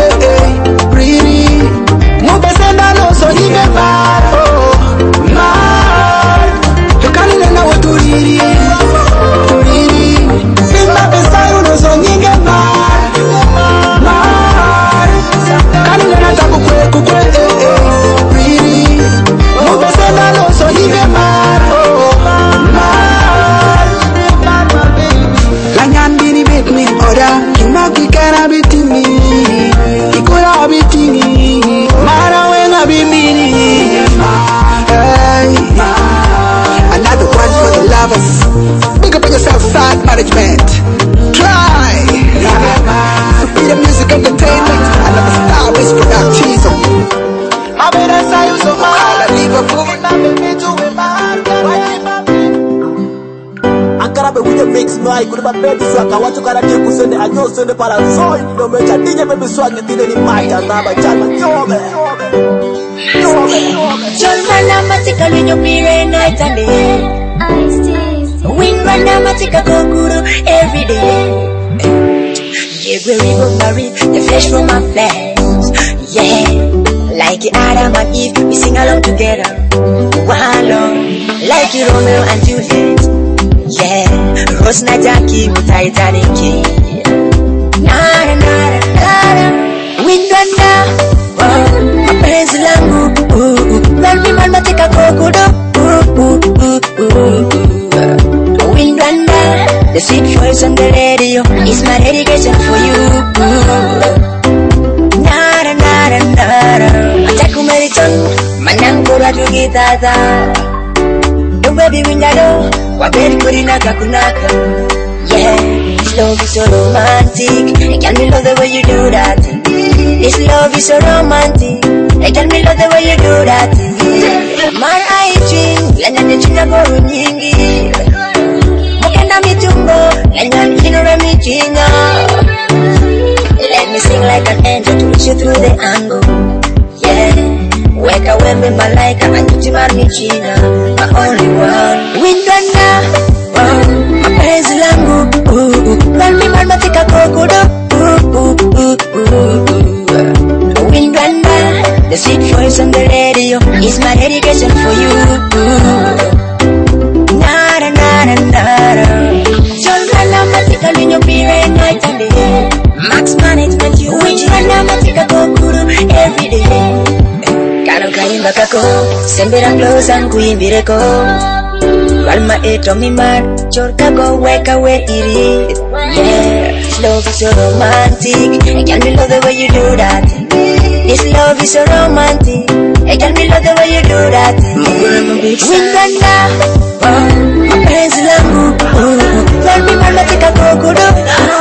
Riri. Mubesenda no so nyinge mar. Kanina na woturi. Big up on yourself, side management. Try. Freedom Music Entertainment. And I'm a Star West Production. I better say you so much. I leave a fool. Ankarabe with the mix no I could have baby so I can watch you can take kusende anyo sende para soy no me chadinye baby so I can tine ni maita na ba chama yobe. John Manamatika when you pray night and day. Wind Manamatika go guru every day. Yeah, we go marry the flesh from my flesh. Yeah, like Adam and Eve, we sing along together. Wallow, like Romeo and Juliet. Yeah, Rose na Jackie, Titanic. Nara, nara, nara. Wind mapenzi langu. Nani Manamatika go guru. Wind the sweet voice on the radio is my dedication for you. Nara, nara, nara. Ataku meriton, manangura tugitata. The baby windado, waberi kurinaka kunaka. Yeah, this love is so romantic. Can me love the way you do that? This love is so romantic. Can me love the way you do that? My eye dream. Nyanya china goro nyingi Mukenda mitumbo Lenyan inura michinga. Let me sing like an angel to reach you through the angle. Yeah, weka wembe malaika anjimar michina. My only one. Windana, mapenzi langu. Nami matika kokodo. Windana, the sweet voice on the radio is my dedication for you. Nara nara nara. Children, matika linyo pire night and day. Max management, you win. Matika kokuru every day. Kano kaimba kako, sembera close and kuimbire ko. Walma eto mi mar, chorka go weka we iri. Yeah, this love is so romantic. I can't believe the way you do that. This love is so romantic. I can't believe the way you do that. Windana, mapenzi langu. Let me mar matika kokuru.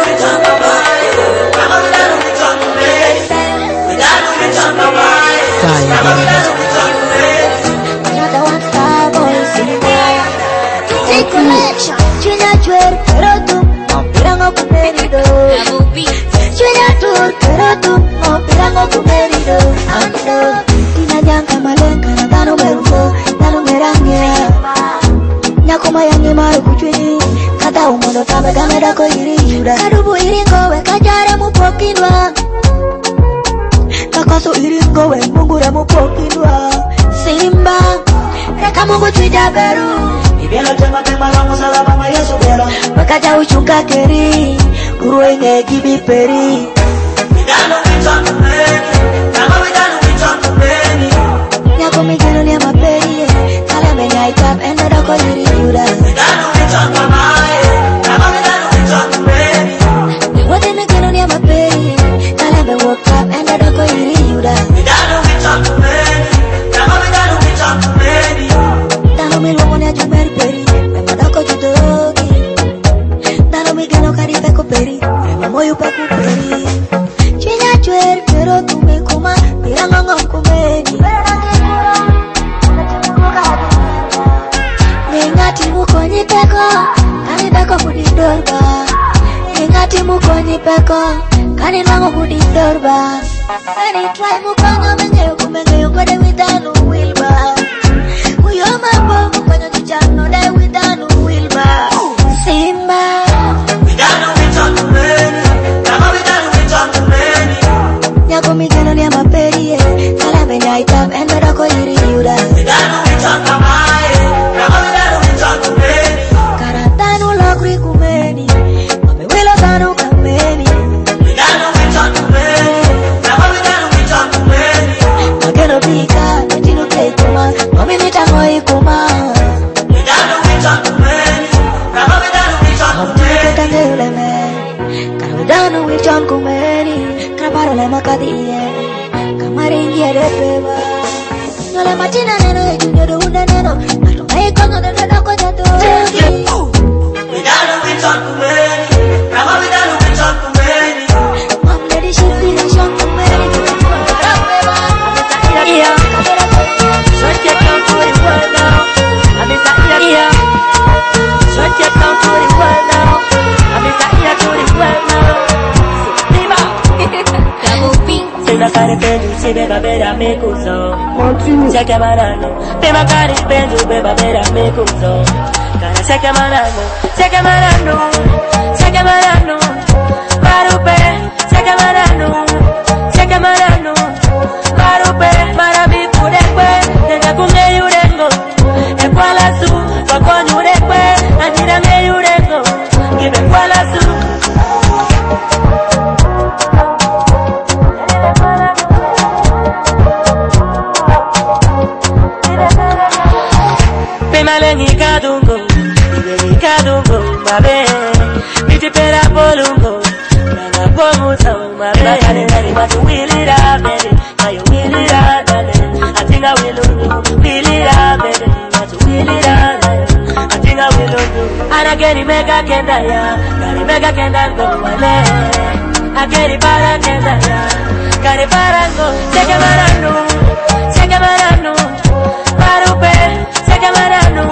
Another one star boys in the fire. Take collection. China chwer kerotu, pirango kumerido. China chwer kerotu, pirango kumerido. Ando, tina jangka malenka na tano merumbo, tano merangya. Nyako mayangi maru kuchwini, kata umono tabe gameda ko iri yuda. Kadubu iringo we kajare mupokinwa. Kakoso iringo we mungura mupokindwa. Simba reka mungu tuidaberu Ibelo tema langu salama ma yesu bero Wakaja uchunga keri Uruenge gibi peri Midano michongo meni Kama midano michongo meni Nyako migeno ni maperi Kale menya itap endo doko yiri yuda Midano michongo mae Kama midano michongo meni Wote migeno ni maperi Kale me woke up endo doko yiri yuda Midano michongo meni Kama midano michongo meni Dano mi luongo ne jumer peri Mema doko judogi Dano mi geno karibe ko peri Mema moyu paku peri Chinya chwer pero tume kuma Piranga ngom kumeni Ningati muko nyipeko Kani beko kudidorba Ningati muko nyipeko Kani lango kudidorba Kani try muko ngamenye kumenye kode widanu wilba Uyo mambo mukwenye kijano de widanu wilba Simba Widanu wichonu meni Kama widanu wichonu meni Nyako migeno ni maperi Kala menya itap endo doko yiri yuda Widanu wichonu mae Kama widanu wichonu meni Karatanu lokri kumeni Mame wilo tanu kameni Widanu wichonu meni Kama widanu wichonu meni Mageno pika Netinu keikuma Mami mitango ikuma Widanu wichonu meni Kama widanu wichonu meni Ketange uleme Kana widanu wichonu kumeni Kana paro lema kadiye Kamari ngiye repeba Nyole matina neno Ejunyo do hunda neno Natunga ikongo Nendo doko jatogi Widanu wichonu kumeni Kama widanu wichonu kumeni Mom lady shifi na shonu kumeni Kama rapeba Yeah So get down to the world now I'm in the ear So get down to the world now I'm in the ear to the world now Viva Double B Sena kare pendu si beba bera me kuzo Seke marano Beba kare pendu beba bera me kuzo Kare seke marano Seke marano Seke marano Marupe Seke marano Seke marano Marupe Marabi purekwe Nega kunge yurengo Ekwala su Wakonyu urekwe Anira nge yurengo Gibe kwala su Pemalengi kadungo Ibengi kadungo Mabe Miti pera polungo Nana pomusa Mabe Yale nani matu wili da baby Now you wili da darling I think I will do Wili da baby Matu wili da darling I think I will do Anageni mega kenda ya Gari mega kenda go wale Ageri para kenda ya Gari para go Seke marano Seke marano Marupe Seke marano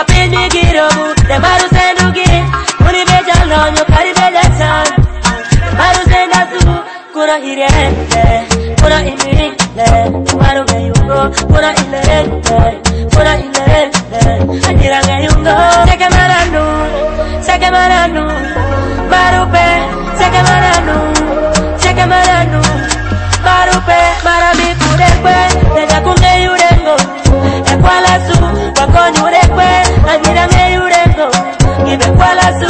Mapini girobu, the maru sendugi, Kuni beja lonyo, kari beja chan. Maru sendazu, kuna hirente, kuna imirite, maru gayungo, kuna ilente, kuna ilente, adira gayungo. Seke maranu, marupe, seke maranu, marupe, marami kurekwe, nega kunge yurengo, ekwala su, wakoni urekwe, adira nge yurengo, ibe kwala su.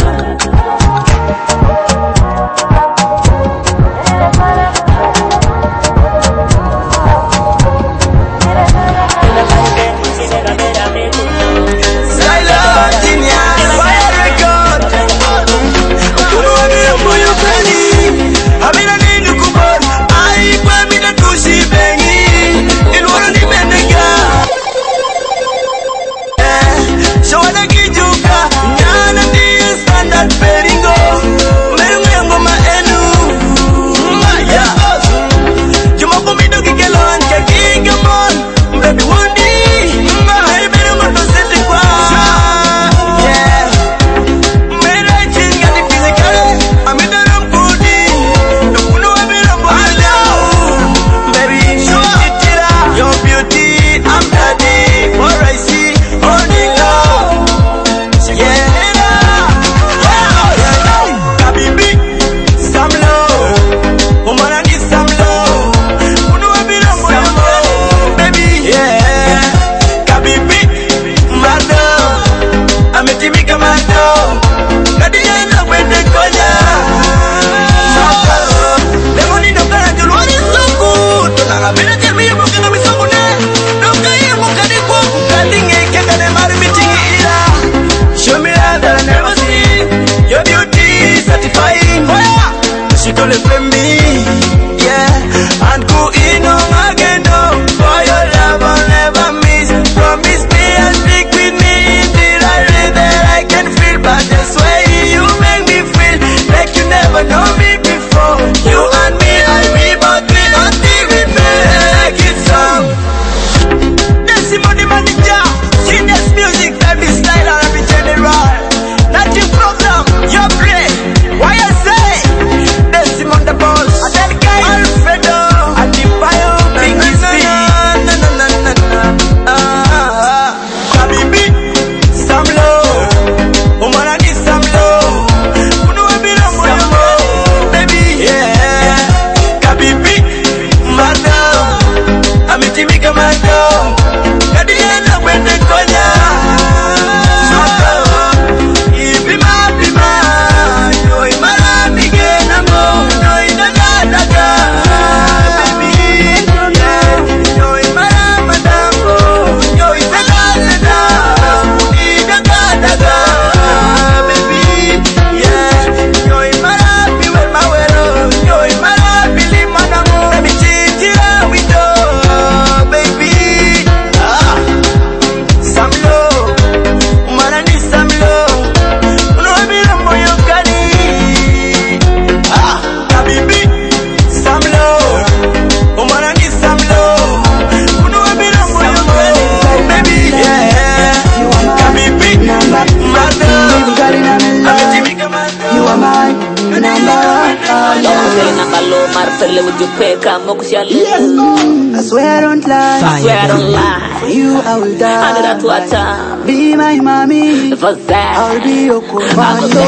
I swear I don't lie. I swear I don't lie. For you I will die. I did that. Be my mommy. For that. I'll be your commando.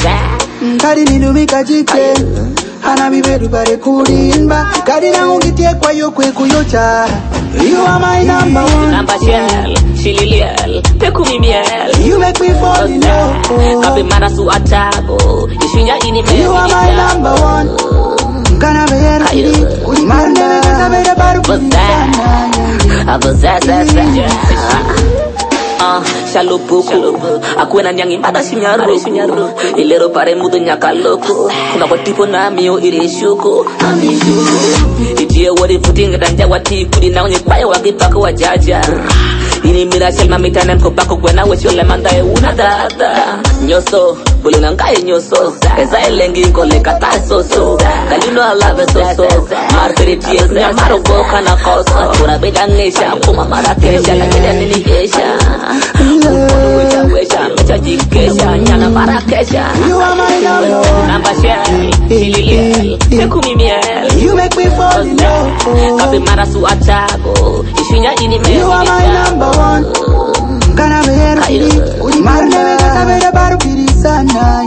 Kadi nilumika jike. Hana bibedu bare kulimba. Kadi na ungitie kwa yo kwe kuyocha. You are my number one. Number shell, shililiel, pekumimiel. You make me fall in love. Kabe marasu atago. Ishinya ini me. You are my number one. Kana vera kidi. Ulimanda kata vera baru Shalupuku aku na nyangi pada sinyaru ilero pare mudu nyakaloko kuna watipo na mio irishuko itie wori footing danja wati kudi na onye kwaye wakipaka wajaja ini mira selma mitanen ko bako kwena wesho le mandae una dada nyoso buluna ngai nyoso eza elengi ko le kata soso kalino alave soso martiri ties na marogo kana kosa kuna bedangesha kuma marakesha lakini nilikesha Marrakesha. You are my number one. Number share. You make me fall in love. Kapi marasu atago. Ishinya ini me. You are my number one. Kana vera kiri. Marne me kata vera baru kiri sana.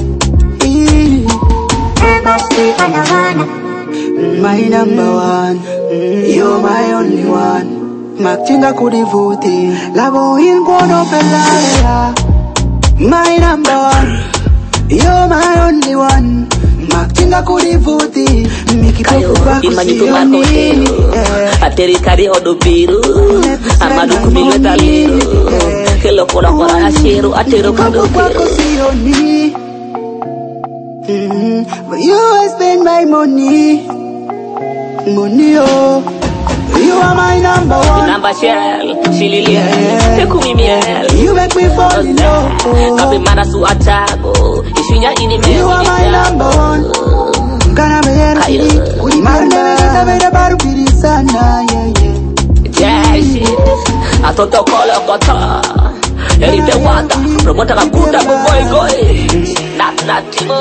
My number one. You're my only one. Machinga kudivuti. Lavo in kono pelaya. My number one. You're my only one. Machinga kudivuti. Kayo imanyitu makotero. Ateri kari odo biru. Amadu kumilwe taliru. Kelo kora kora ashiru. Atero kado biru. But you I spend my money. Money, oh. You are my number one. Number shell, shililia, miel. You make me fall in love. Kapi marasu atago, ishinya ini me. You are my number one. Kana vera kiri. Marne kata vera baru kiri sana. Yeah, shit. Atoto kola kota. Erite wata, promota kakuda boy goy. Not timo.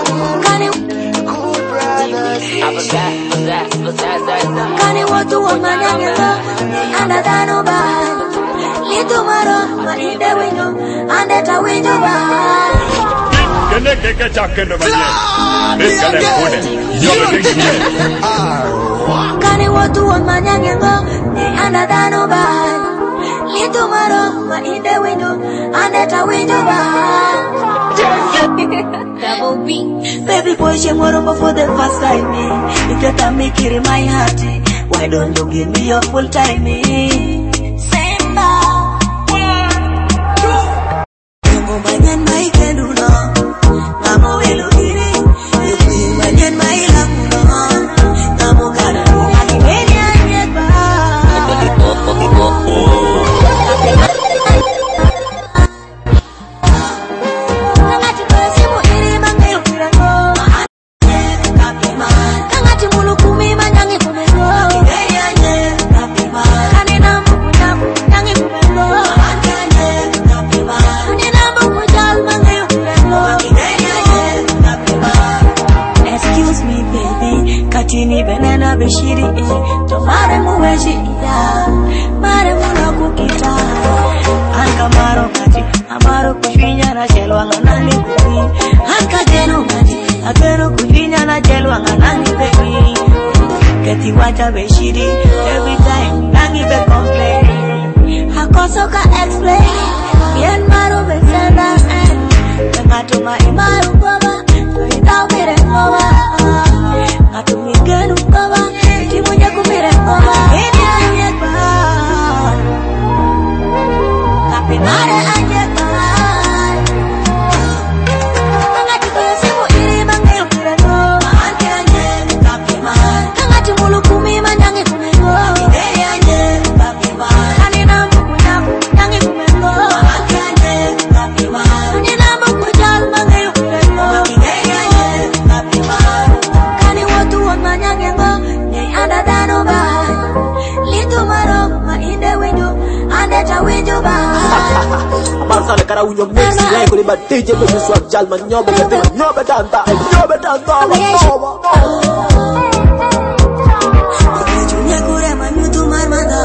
Kani watu wa manyango anda dano ba litu maro ma inde winyo ande ta winyo ba kene keke chakendo manye mekale kone yobe kenge Kani watu wa manyango anda dano ba litu maro ma inde winyo ande ta winyo ba Double B. Baby boy, she morumbo for the first time. If you can make it in my heart, why don't you give me your full time? Simba. Namo banyan mai kenduna, namo elogiri. Banyan mai languna, namo kana nungi beri anyeba. Katini benena beshiri tomare muweji ya mare muna kukita anka maro kati amaro kufinya na jelwa nganani baby anka jeno kati agero kufinya na jelwa nganani baby kati wacha beshiri every time nangi be complain hakoso ka explain bien maro besenda ngato ma imaru baba without me ngoma Atu migenu baba, timunya kumire baba. Ini anyeba, tapi mare anyeba. Angati kuyasimu iri mangi upirano. Anti anyeba, tapi mare. Angati mulu kumi manyangi kumego. Ini anyeba, tapi mare. Ani nambu kunyamu, nyangi kumego. Anti anyeba, tapi mare. Ani nambu kujal mangi upirano. Ini anyeba, tapi mare. Manyango ne anda dano ba litu maro ma inde winyo ande ta winyo ba Amarsa le kara winyo mix like ko ba DJ Baby Swag jalma nyobe danta Junya kure manyutu marmada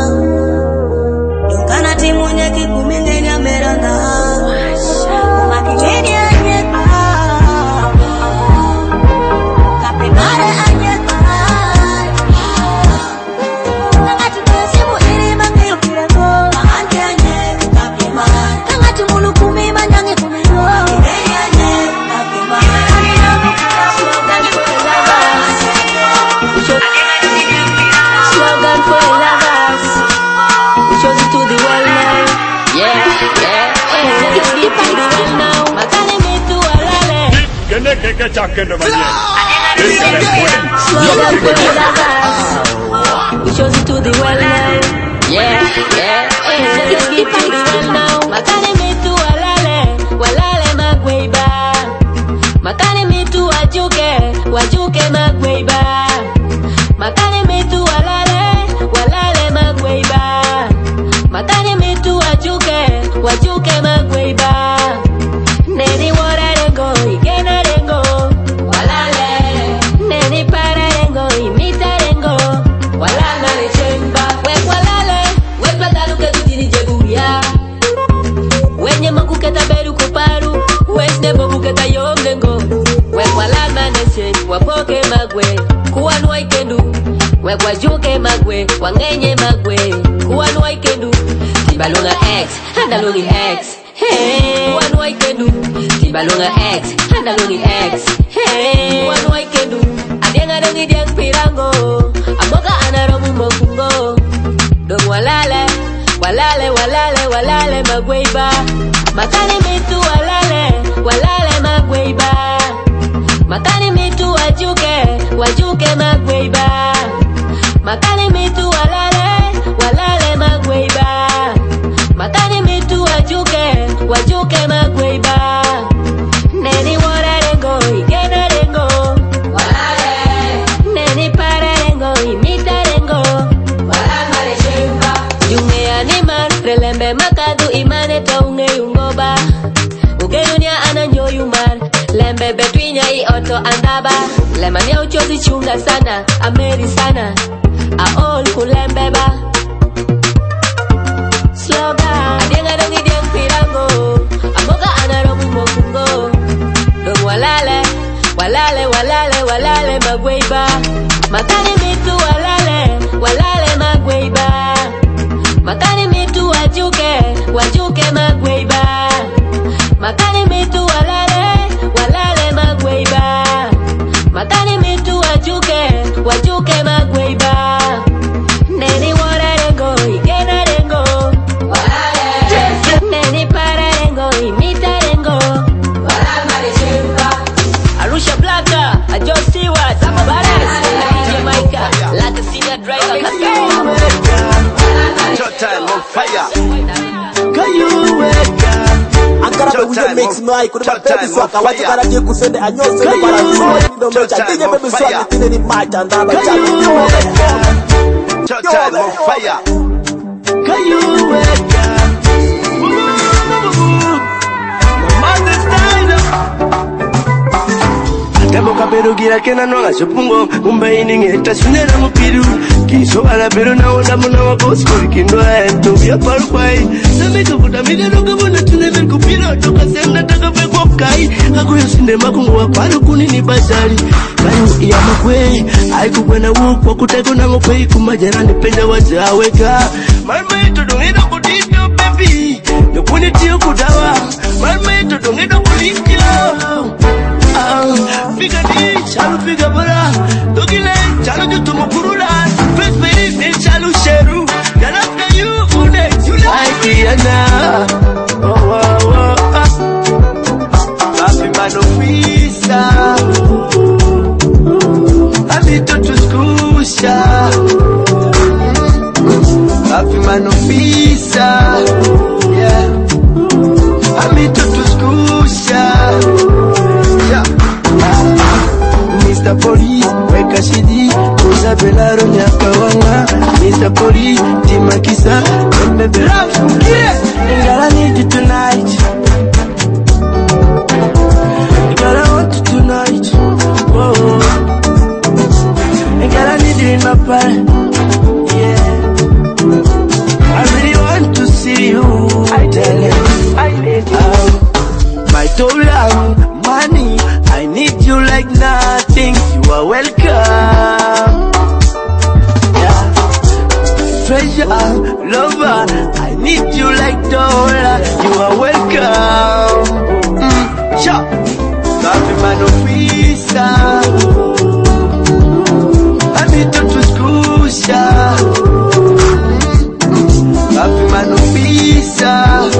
Dukana timunya kikuminde nya meranga Makijeni anyeka Tapi mare Keke chakendo manye mekale kone Slogan for the lovers. We chose it to the well now. It's to the well now. Makane mitu walale magweba. Makane mitu wajuke magweba. Makane mitu walale magweba. Makane mitu wajuke magweba. wapoke magwe kuwanwa ikendu wekwajuke magwe wangenye magwe kuwanwa ikendu tibalunga X handalungi X hey kuwanwa ikendu tibalunga X handalungi X hey kuwanwa ikendu adianga dongi diang pirango amoka anaromu mokungo dong walale walale walale walale magweiba makani mitu walale walale magweiba makani mitu wajuke magweiba makani mitu walale walale magweiba makani mitu wajuke magweiba neni wararengo igena rengo walale neni pararengo imita rengo walale shemba junge animal relembe makadu imane taunge yungoba ugedunia ananyo yuman lembe betwinya I oto andaba lemani ya uchozi chunga sana ameri sana aol kulembe ba sloga adianga dongi diang pirango amoga anaromu mokungo dong walale walale walale walale magweiba makani mitu walale walale magweiba makani mitu wajuke magweiba makani mitu walale walale magweiba makani mitu wajuke magweiba neni wararengo igena rengo walale neni pararengo imita rengo walale shemba Arusha Blaka Ajosiwa Samabaras DJ Maika Lata Senior Driver Short time on fire. Can you wake up? Ankara we mix my could have baby swaka wacha kara je kusende anyose le para ndo mecha DJ baby swaka tine ni macha ndaba cha Short time on fire. Can you wake up? Mama stand up. Kamo kabero gira kena nonga supungo umbaini ngeta sunera mupiru kiso ala pero na onda muna wa boss ko kindwa eto ya parkwai sami to kuta midero kabona tunever kupira toka senda taka pe kokai akuyo sinde makungu wa paru kunini bazari kanu ya makwe aikubwana wuko kuteko na ngopei kumajerani penda wazaweka mama ito dongeda kutito baby nokuni tio kudawa mama ito dongeda kulikilo Figa di, chalu figa bara Dogile, chalu jutu mukurula First baby, me chalu sheru Girl after you, une, you like Diana Oh, oh, oh Papi manofisa Habito tu skusha Papi manofisa Yeah Habito tu skusha Mr. Police, weka shidi Kuza belaro nyakawanga Mr. Police, timakisa Mbebe rafu, yeah Girl, I need you tonight Girl, I want you tonight Whoa Girl, I need you in my body Yeah I really want to see you I need you My dollar, money I need you like nothing. You are welcome. Yeah. Treasure, lover. I need you like dollar. You are welcome. Sure. Happy man of visa. I need you to school, Happy man of visa.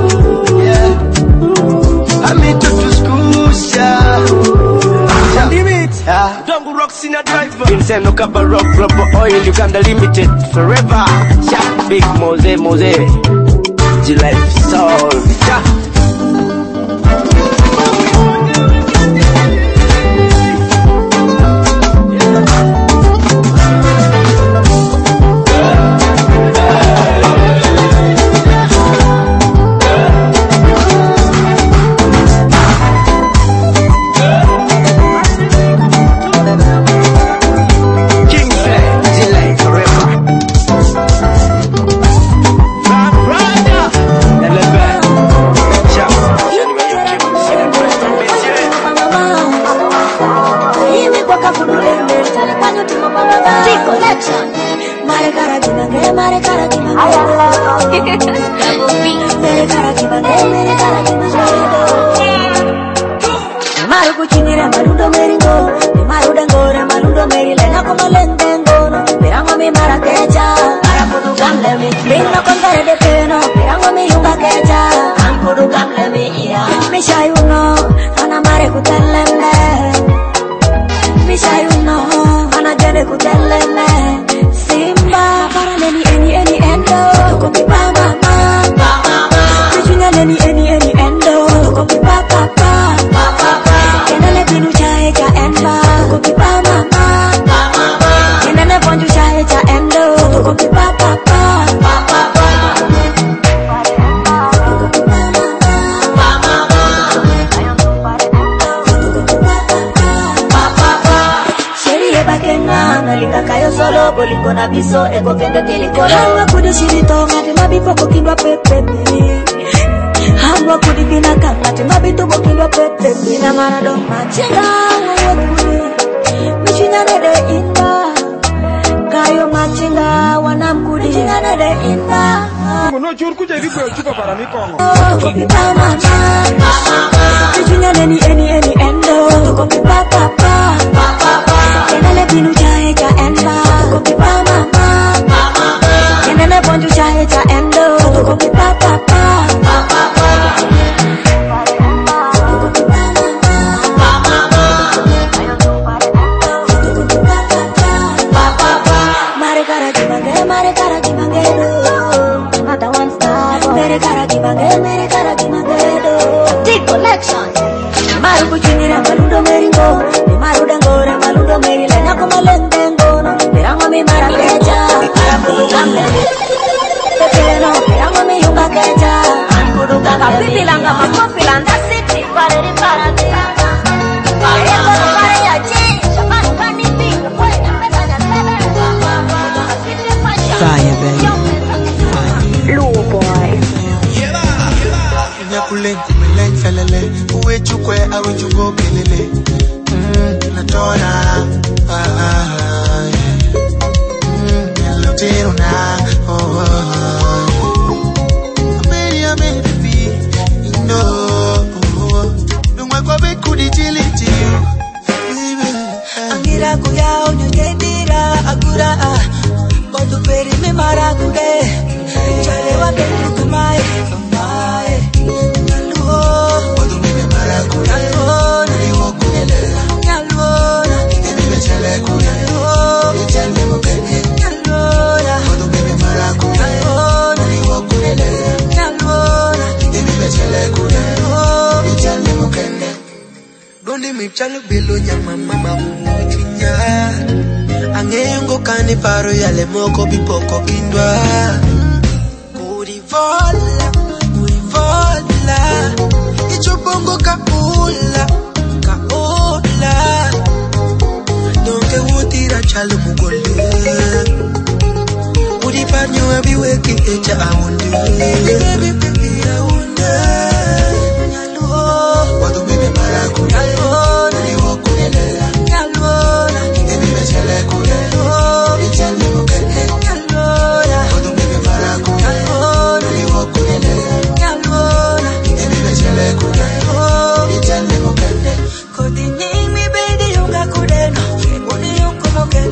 Yeah. I need you to school, Dongo rocks in a driver. Vincent no cover rock, rubber oil, Uganda limited forever. Sharp big Mose, G-Life soul. mere kara kibange maru kuchinira malundo meringo maru dangora malundo meri lena como lendengo perango mi marakecha para pudu gamle mi binno con cara de peno perango mi yunga kecha an pudu gamle mi iya mi shayuno ana mare kuteleme mi shayuno ana jene kuteleme simba para neni eni endo kopi mama mi chunya neni eni endo kopi papa kenale binu chae cha enda kopi mama kenale bonju chae cha endo kopi papa Nalika kayo solo bolingo na biso ego kende tiliko Hangwa kudi shirito ngati mabipo kokindwa pepepe Hangwa kudi binaka ngati mabito kokindwa pepepe Na marado machinga wakuri Michinya nede inda Kayo machinga wanamkudi Michinya nede inda Ngono churu kuja hivi kwa chupa para mikongo Kopi mama Michinya neni endo Kopi papa Kenale binu chae cha enda kopi mama kenale bonju chae cha endo kopi papa mare kara kibange do mata one star mere kara kibange do deep collection maru kuchinira malundo meringo maru dangora malundo meri lena como lendengo no perango mi marakecha para pudu gamle pero perango mi yunga kecha an pudu gamle bilanga mama filanda city para ya chi shaman kani big boy na pesa ya Fire baby Blue boy Nyakulenti meleng felele uwe chukwe awe chuko kelele natona lutero na ameri bi no dungwa kwa be kudijiliti angira kuya onyedira agura bodu peri me marakude chale wa kentu kumae Chalo belo nyama mama chinya angengo kani paro yale moko bipoko kindwa kuri vola ichobongo kaula donke wutira chalo mugole uri panyo abiweki echa awunde baby awunde nyalo wadu bebe maraku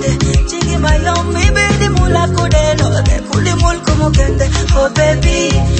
oh baby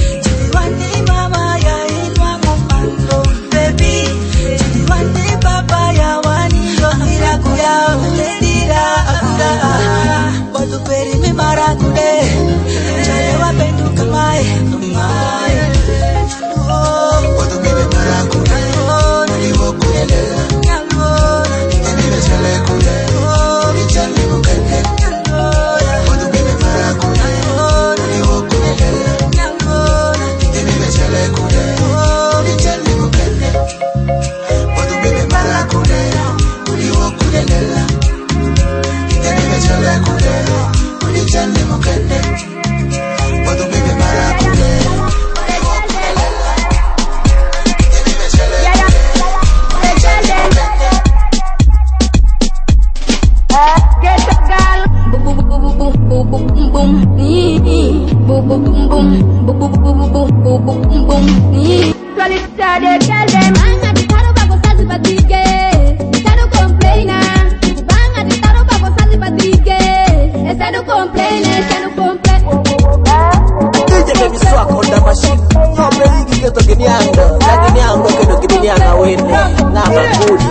boom boom boom. Swallow it, tell them. Banga di taro bago sazi badige. Taro complaina. Banga di taro bago sazi badige. Esa no complain, esa no complain. DJ baby swag on the machine. Yo baby geto kinianga. Kinianga keno kinianga wene. Na magudi.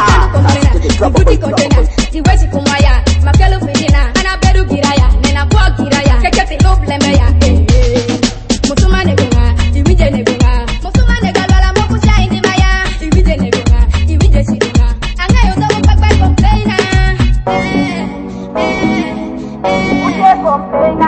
Siwezi kumwaya, mapelo fidina, anaberu giraya, nena kwa giraya, kekete lubleme ya, musuma negunga, iwije negunga, musuma negalwala mokusha indimaya, iwije negunga, iwije shidunga, angayo zawo pakpa complaina, uje complaina,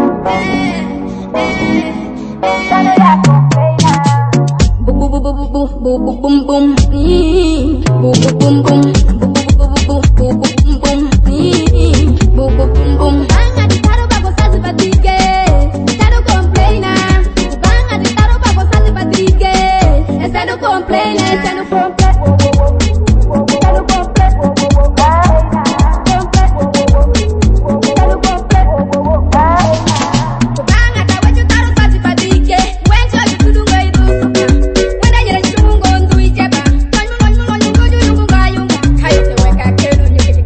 dano ya complaina, boom boom boom boom boom boom boom boom boom boom boom. Boom boom boom, boom boom boom. Banga di taro bago sazi badige, taro complaina. Banga di taro bago sazi badige, esa no complain, esa no complain. Taro complain, banga tawe ju taro sazi badige, wencho ju tudu ngai du suka. Wenda yere chungo ndu ijeba, lonyu goju yungu gayunga, kayo te weka kenu.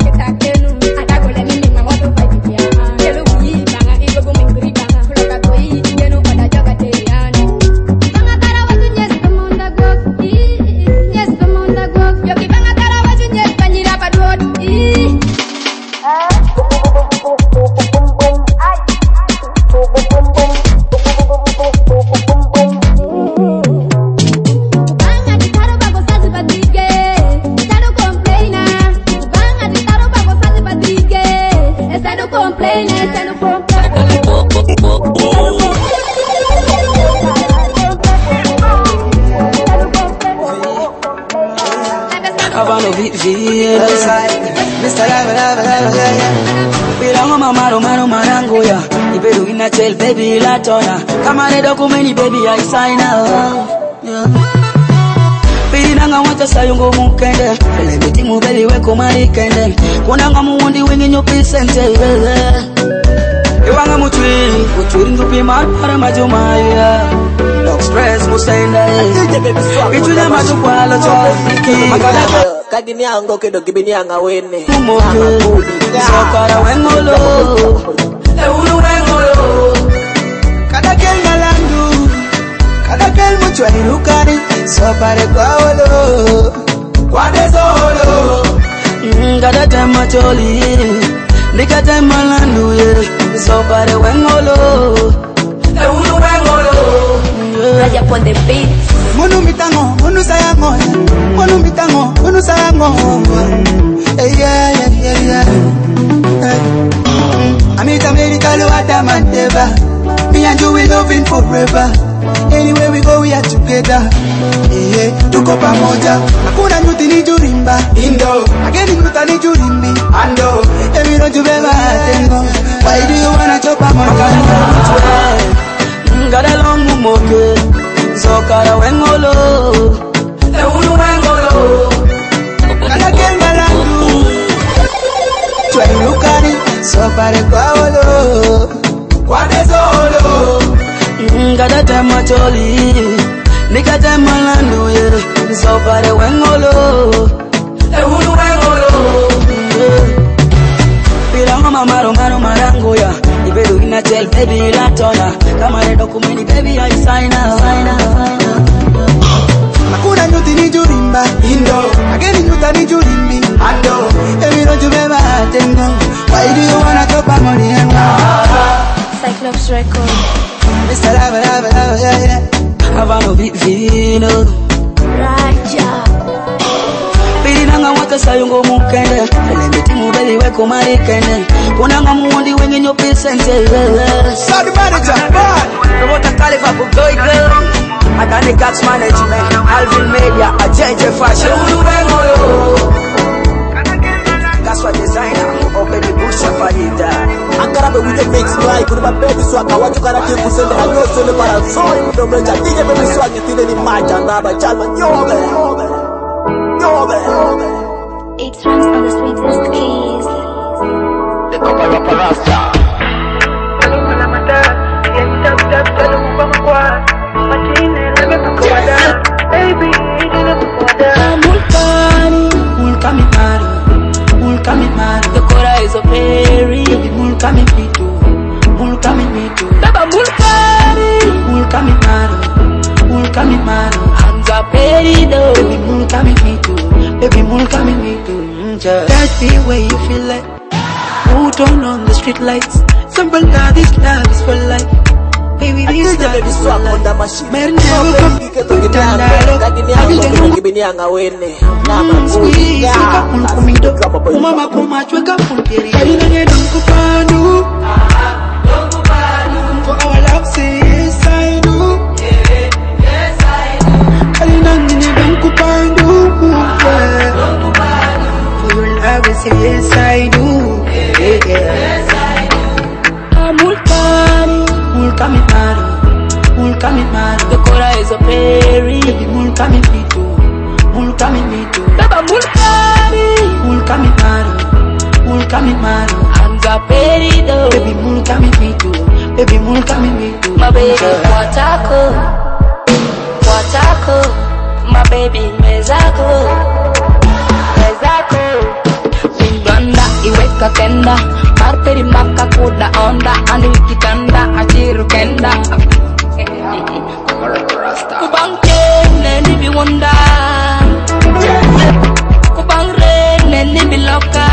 Tell baby la tona, kama ne dokumeni baby I sign up. Baby nanga wanta sayungo mukende, ele bitimu baby we komari kende, kunanga muwundi wingi nyopi sente. Iwanga mutwi ndupi mara majumaya. Dog stress musenda, bichuja machukwala choki. Kagini ango kedo kibini anga wene. Sokara wengolo, eulu wengolo. Kadakel galandu, kadakel mucho irukari, sopare kwawolo, kwadezolo. Kadate macholi, nikate malandu ye, sopare wengolo, eulu wengolo. Raja pon the beat. Munu mitango, munu sayango, munu mitango, munu sayango. Yeah. Amita merikalo atamanteba. Me and you we loving forever. Anywhere we go we are together. Tuko pamoja. Hakuna nyuti ni jurimba. Indo. Ageni nyuta ni jurimbi. Ando. Every road you ever tengo. Why do you wanna chop pamoja? Ngada long mumoke. Sokara wengolo. Eulu wengolo. Kada kenga langu. Chwai lukari. Sopare kwawolo. Kwadezolo. Kadate macholi, nikate malandu ye, sopare wengolo, eulu wengolo. Bila mama maro marango ya, iberu ina tell baby la tona, kama ne dokumeni baby I sign up. Makuna nyuti ni jurimba, indo, ageni nyuta ni jurimbi, ando, every road you ever tengo. Why do you wanna top money and Cyclops Record. Mr. Lava, yeah. Havano vino Raja. Bidi nanga wata sayungo mukende, ele bitimu baby we komari kende, kunanga muwundi wengi nyopi sente. Sorry manager, bad. Promoter Khalifa Bugoy girl, Adani Gax Management, Alvin Media, a JJ Fashion. That's what designer, open the bush farida. Angarabe with the mix right, kuna baby swaka watu karate kusende anyosele para soy ndo mrecha DJ baby swaka tine ni maja naba chalma nyobe. It runs on the sweetest keys. The Coca Rapper Rasta. maro. Your cora is a fairy. Baby, mulka mi pitu. Mulka mi pitu. Baba mulkari. Mulka mi maro. Mulka mi maro. Hands up, perido. Baby, mulka mi pitu. Baby, mulka mi pitu. Touch me where you feel like. Who turn on the street lights? Simple love, this love is for life. Baby, this love is for life. Mer never come tandalo. Kibinianga wene. Squeeze, kapun kumido. Umama kumachwe kapun kiri. Kaya nge don't kupanu. For our love, say yes I do. Yes I do. Kaya nge don't kupanu. For your love, say yes I do. Yes I do. Mulka mi maro. Mulka mi maro. Your cora is a fairy. Baby, mulka mi pitu. Mulka mi pitu. Baba mulkari. Mulka mi maro. Mulka mi maro. Hands up, perido. Baby, mulka mi pitu. Baby, mulka mi pitu. My baby, watako. My baby, mezako. Sindanda, iweka kenda. Marperi maka kuda onda. Anu ikitanda, ajiru kenda. Kubang chen, ni bi wonda. Kubang ren, ni bi loka.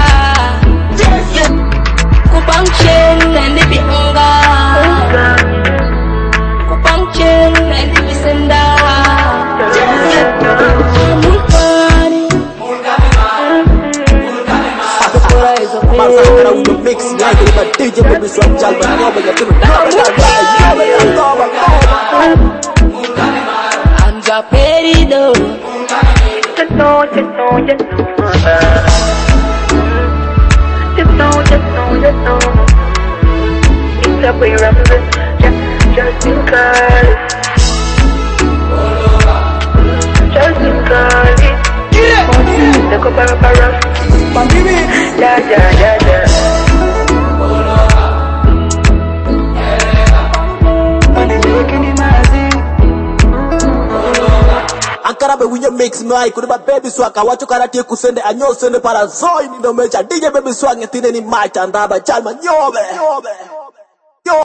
Kubang chen, ni bi onga. Kubang chen, ni bi senda. Mix like it, but DJ Baby Swag Jalma, Hands up, perido. Just know. It's a way represent just in case. Just in case. The Copa. Da. Ankara be winye mix mai kuri ba Baby Swag wacho karate kusende anyo sende para zoi ni no mecha DJ Baby Swag ngitine ni macha ndaba chalma nyobe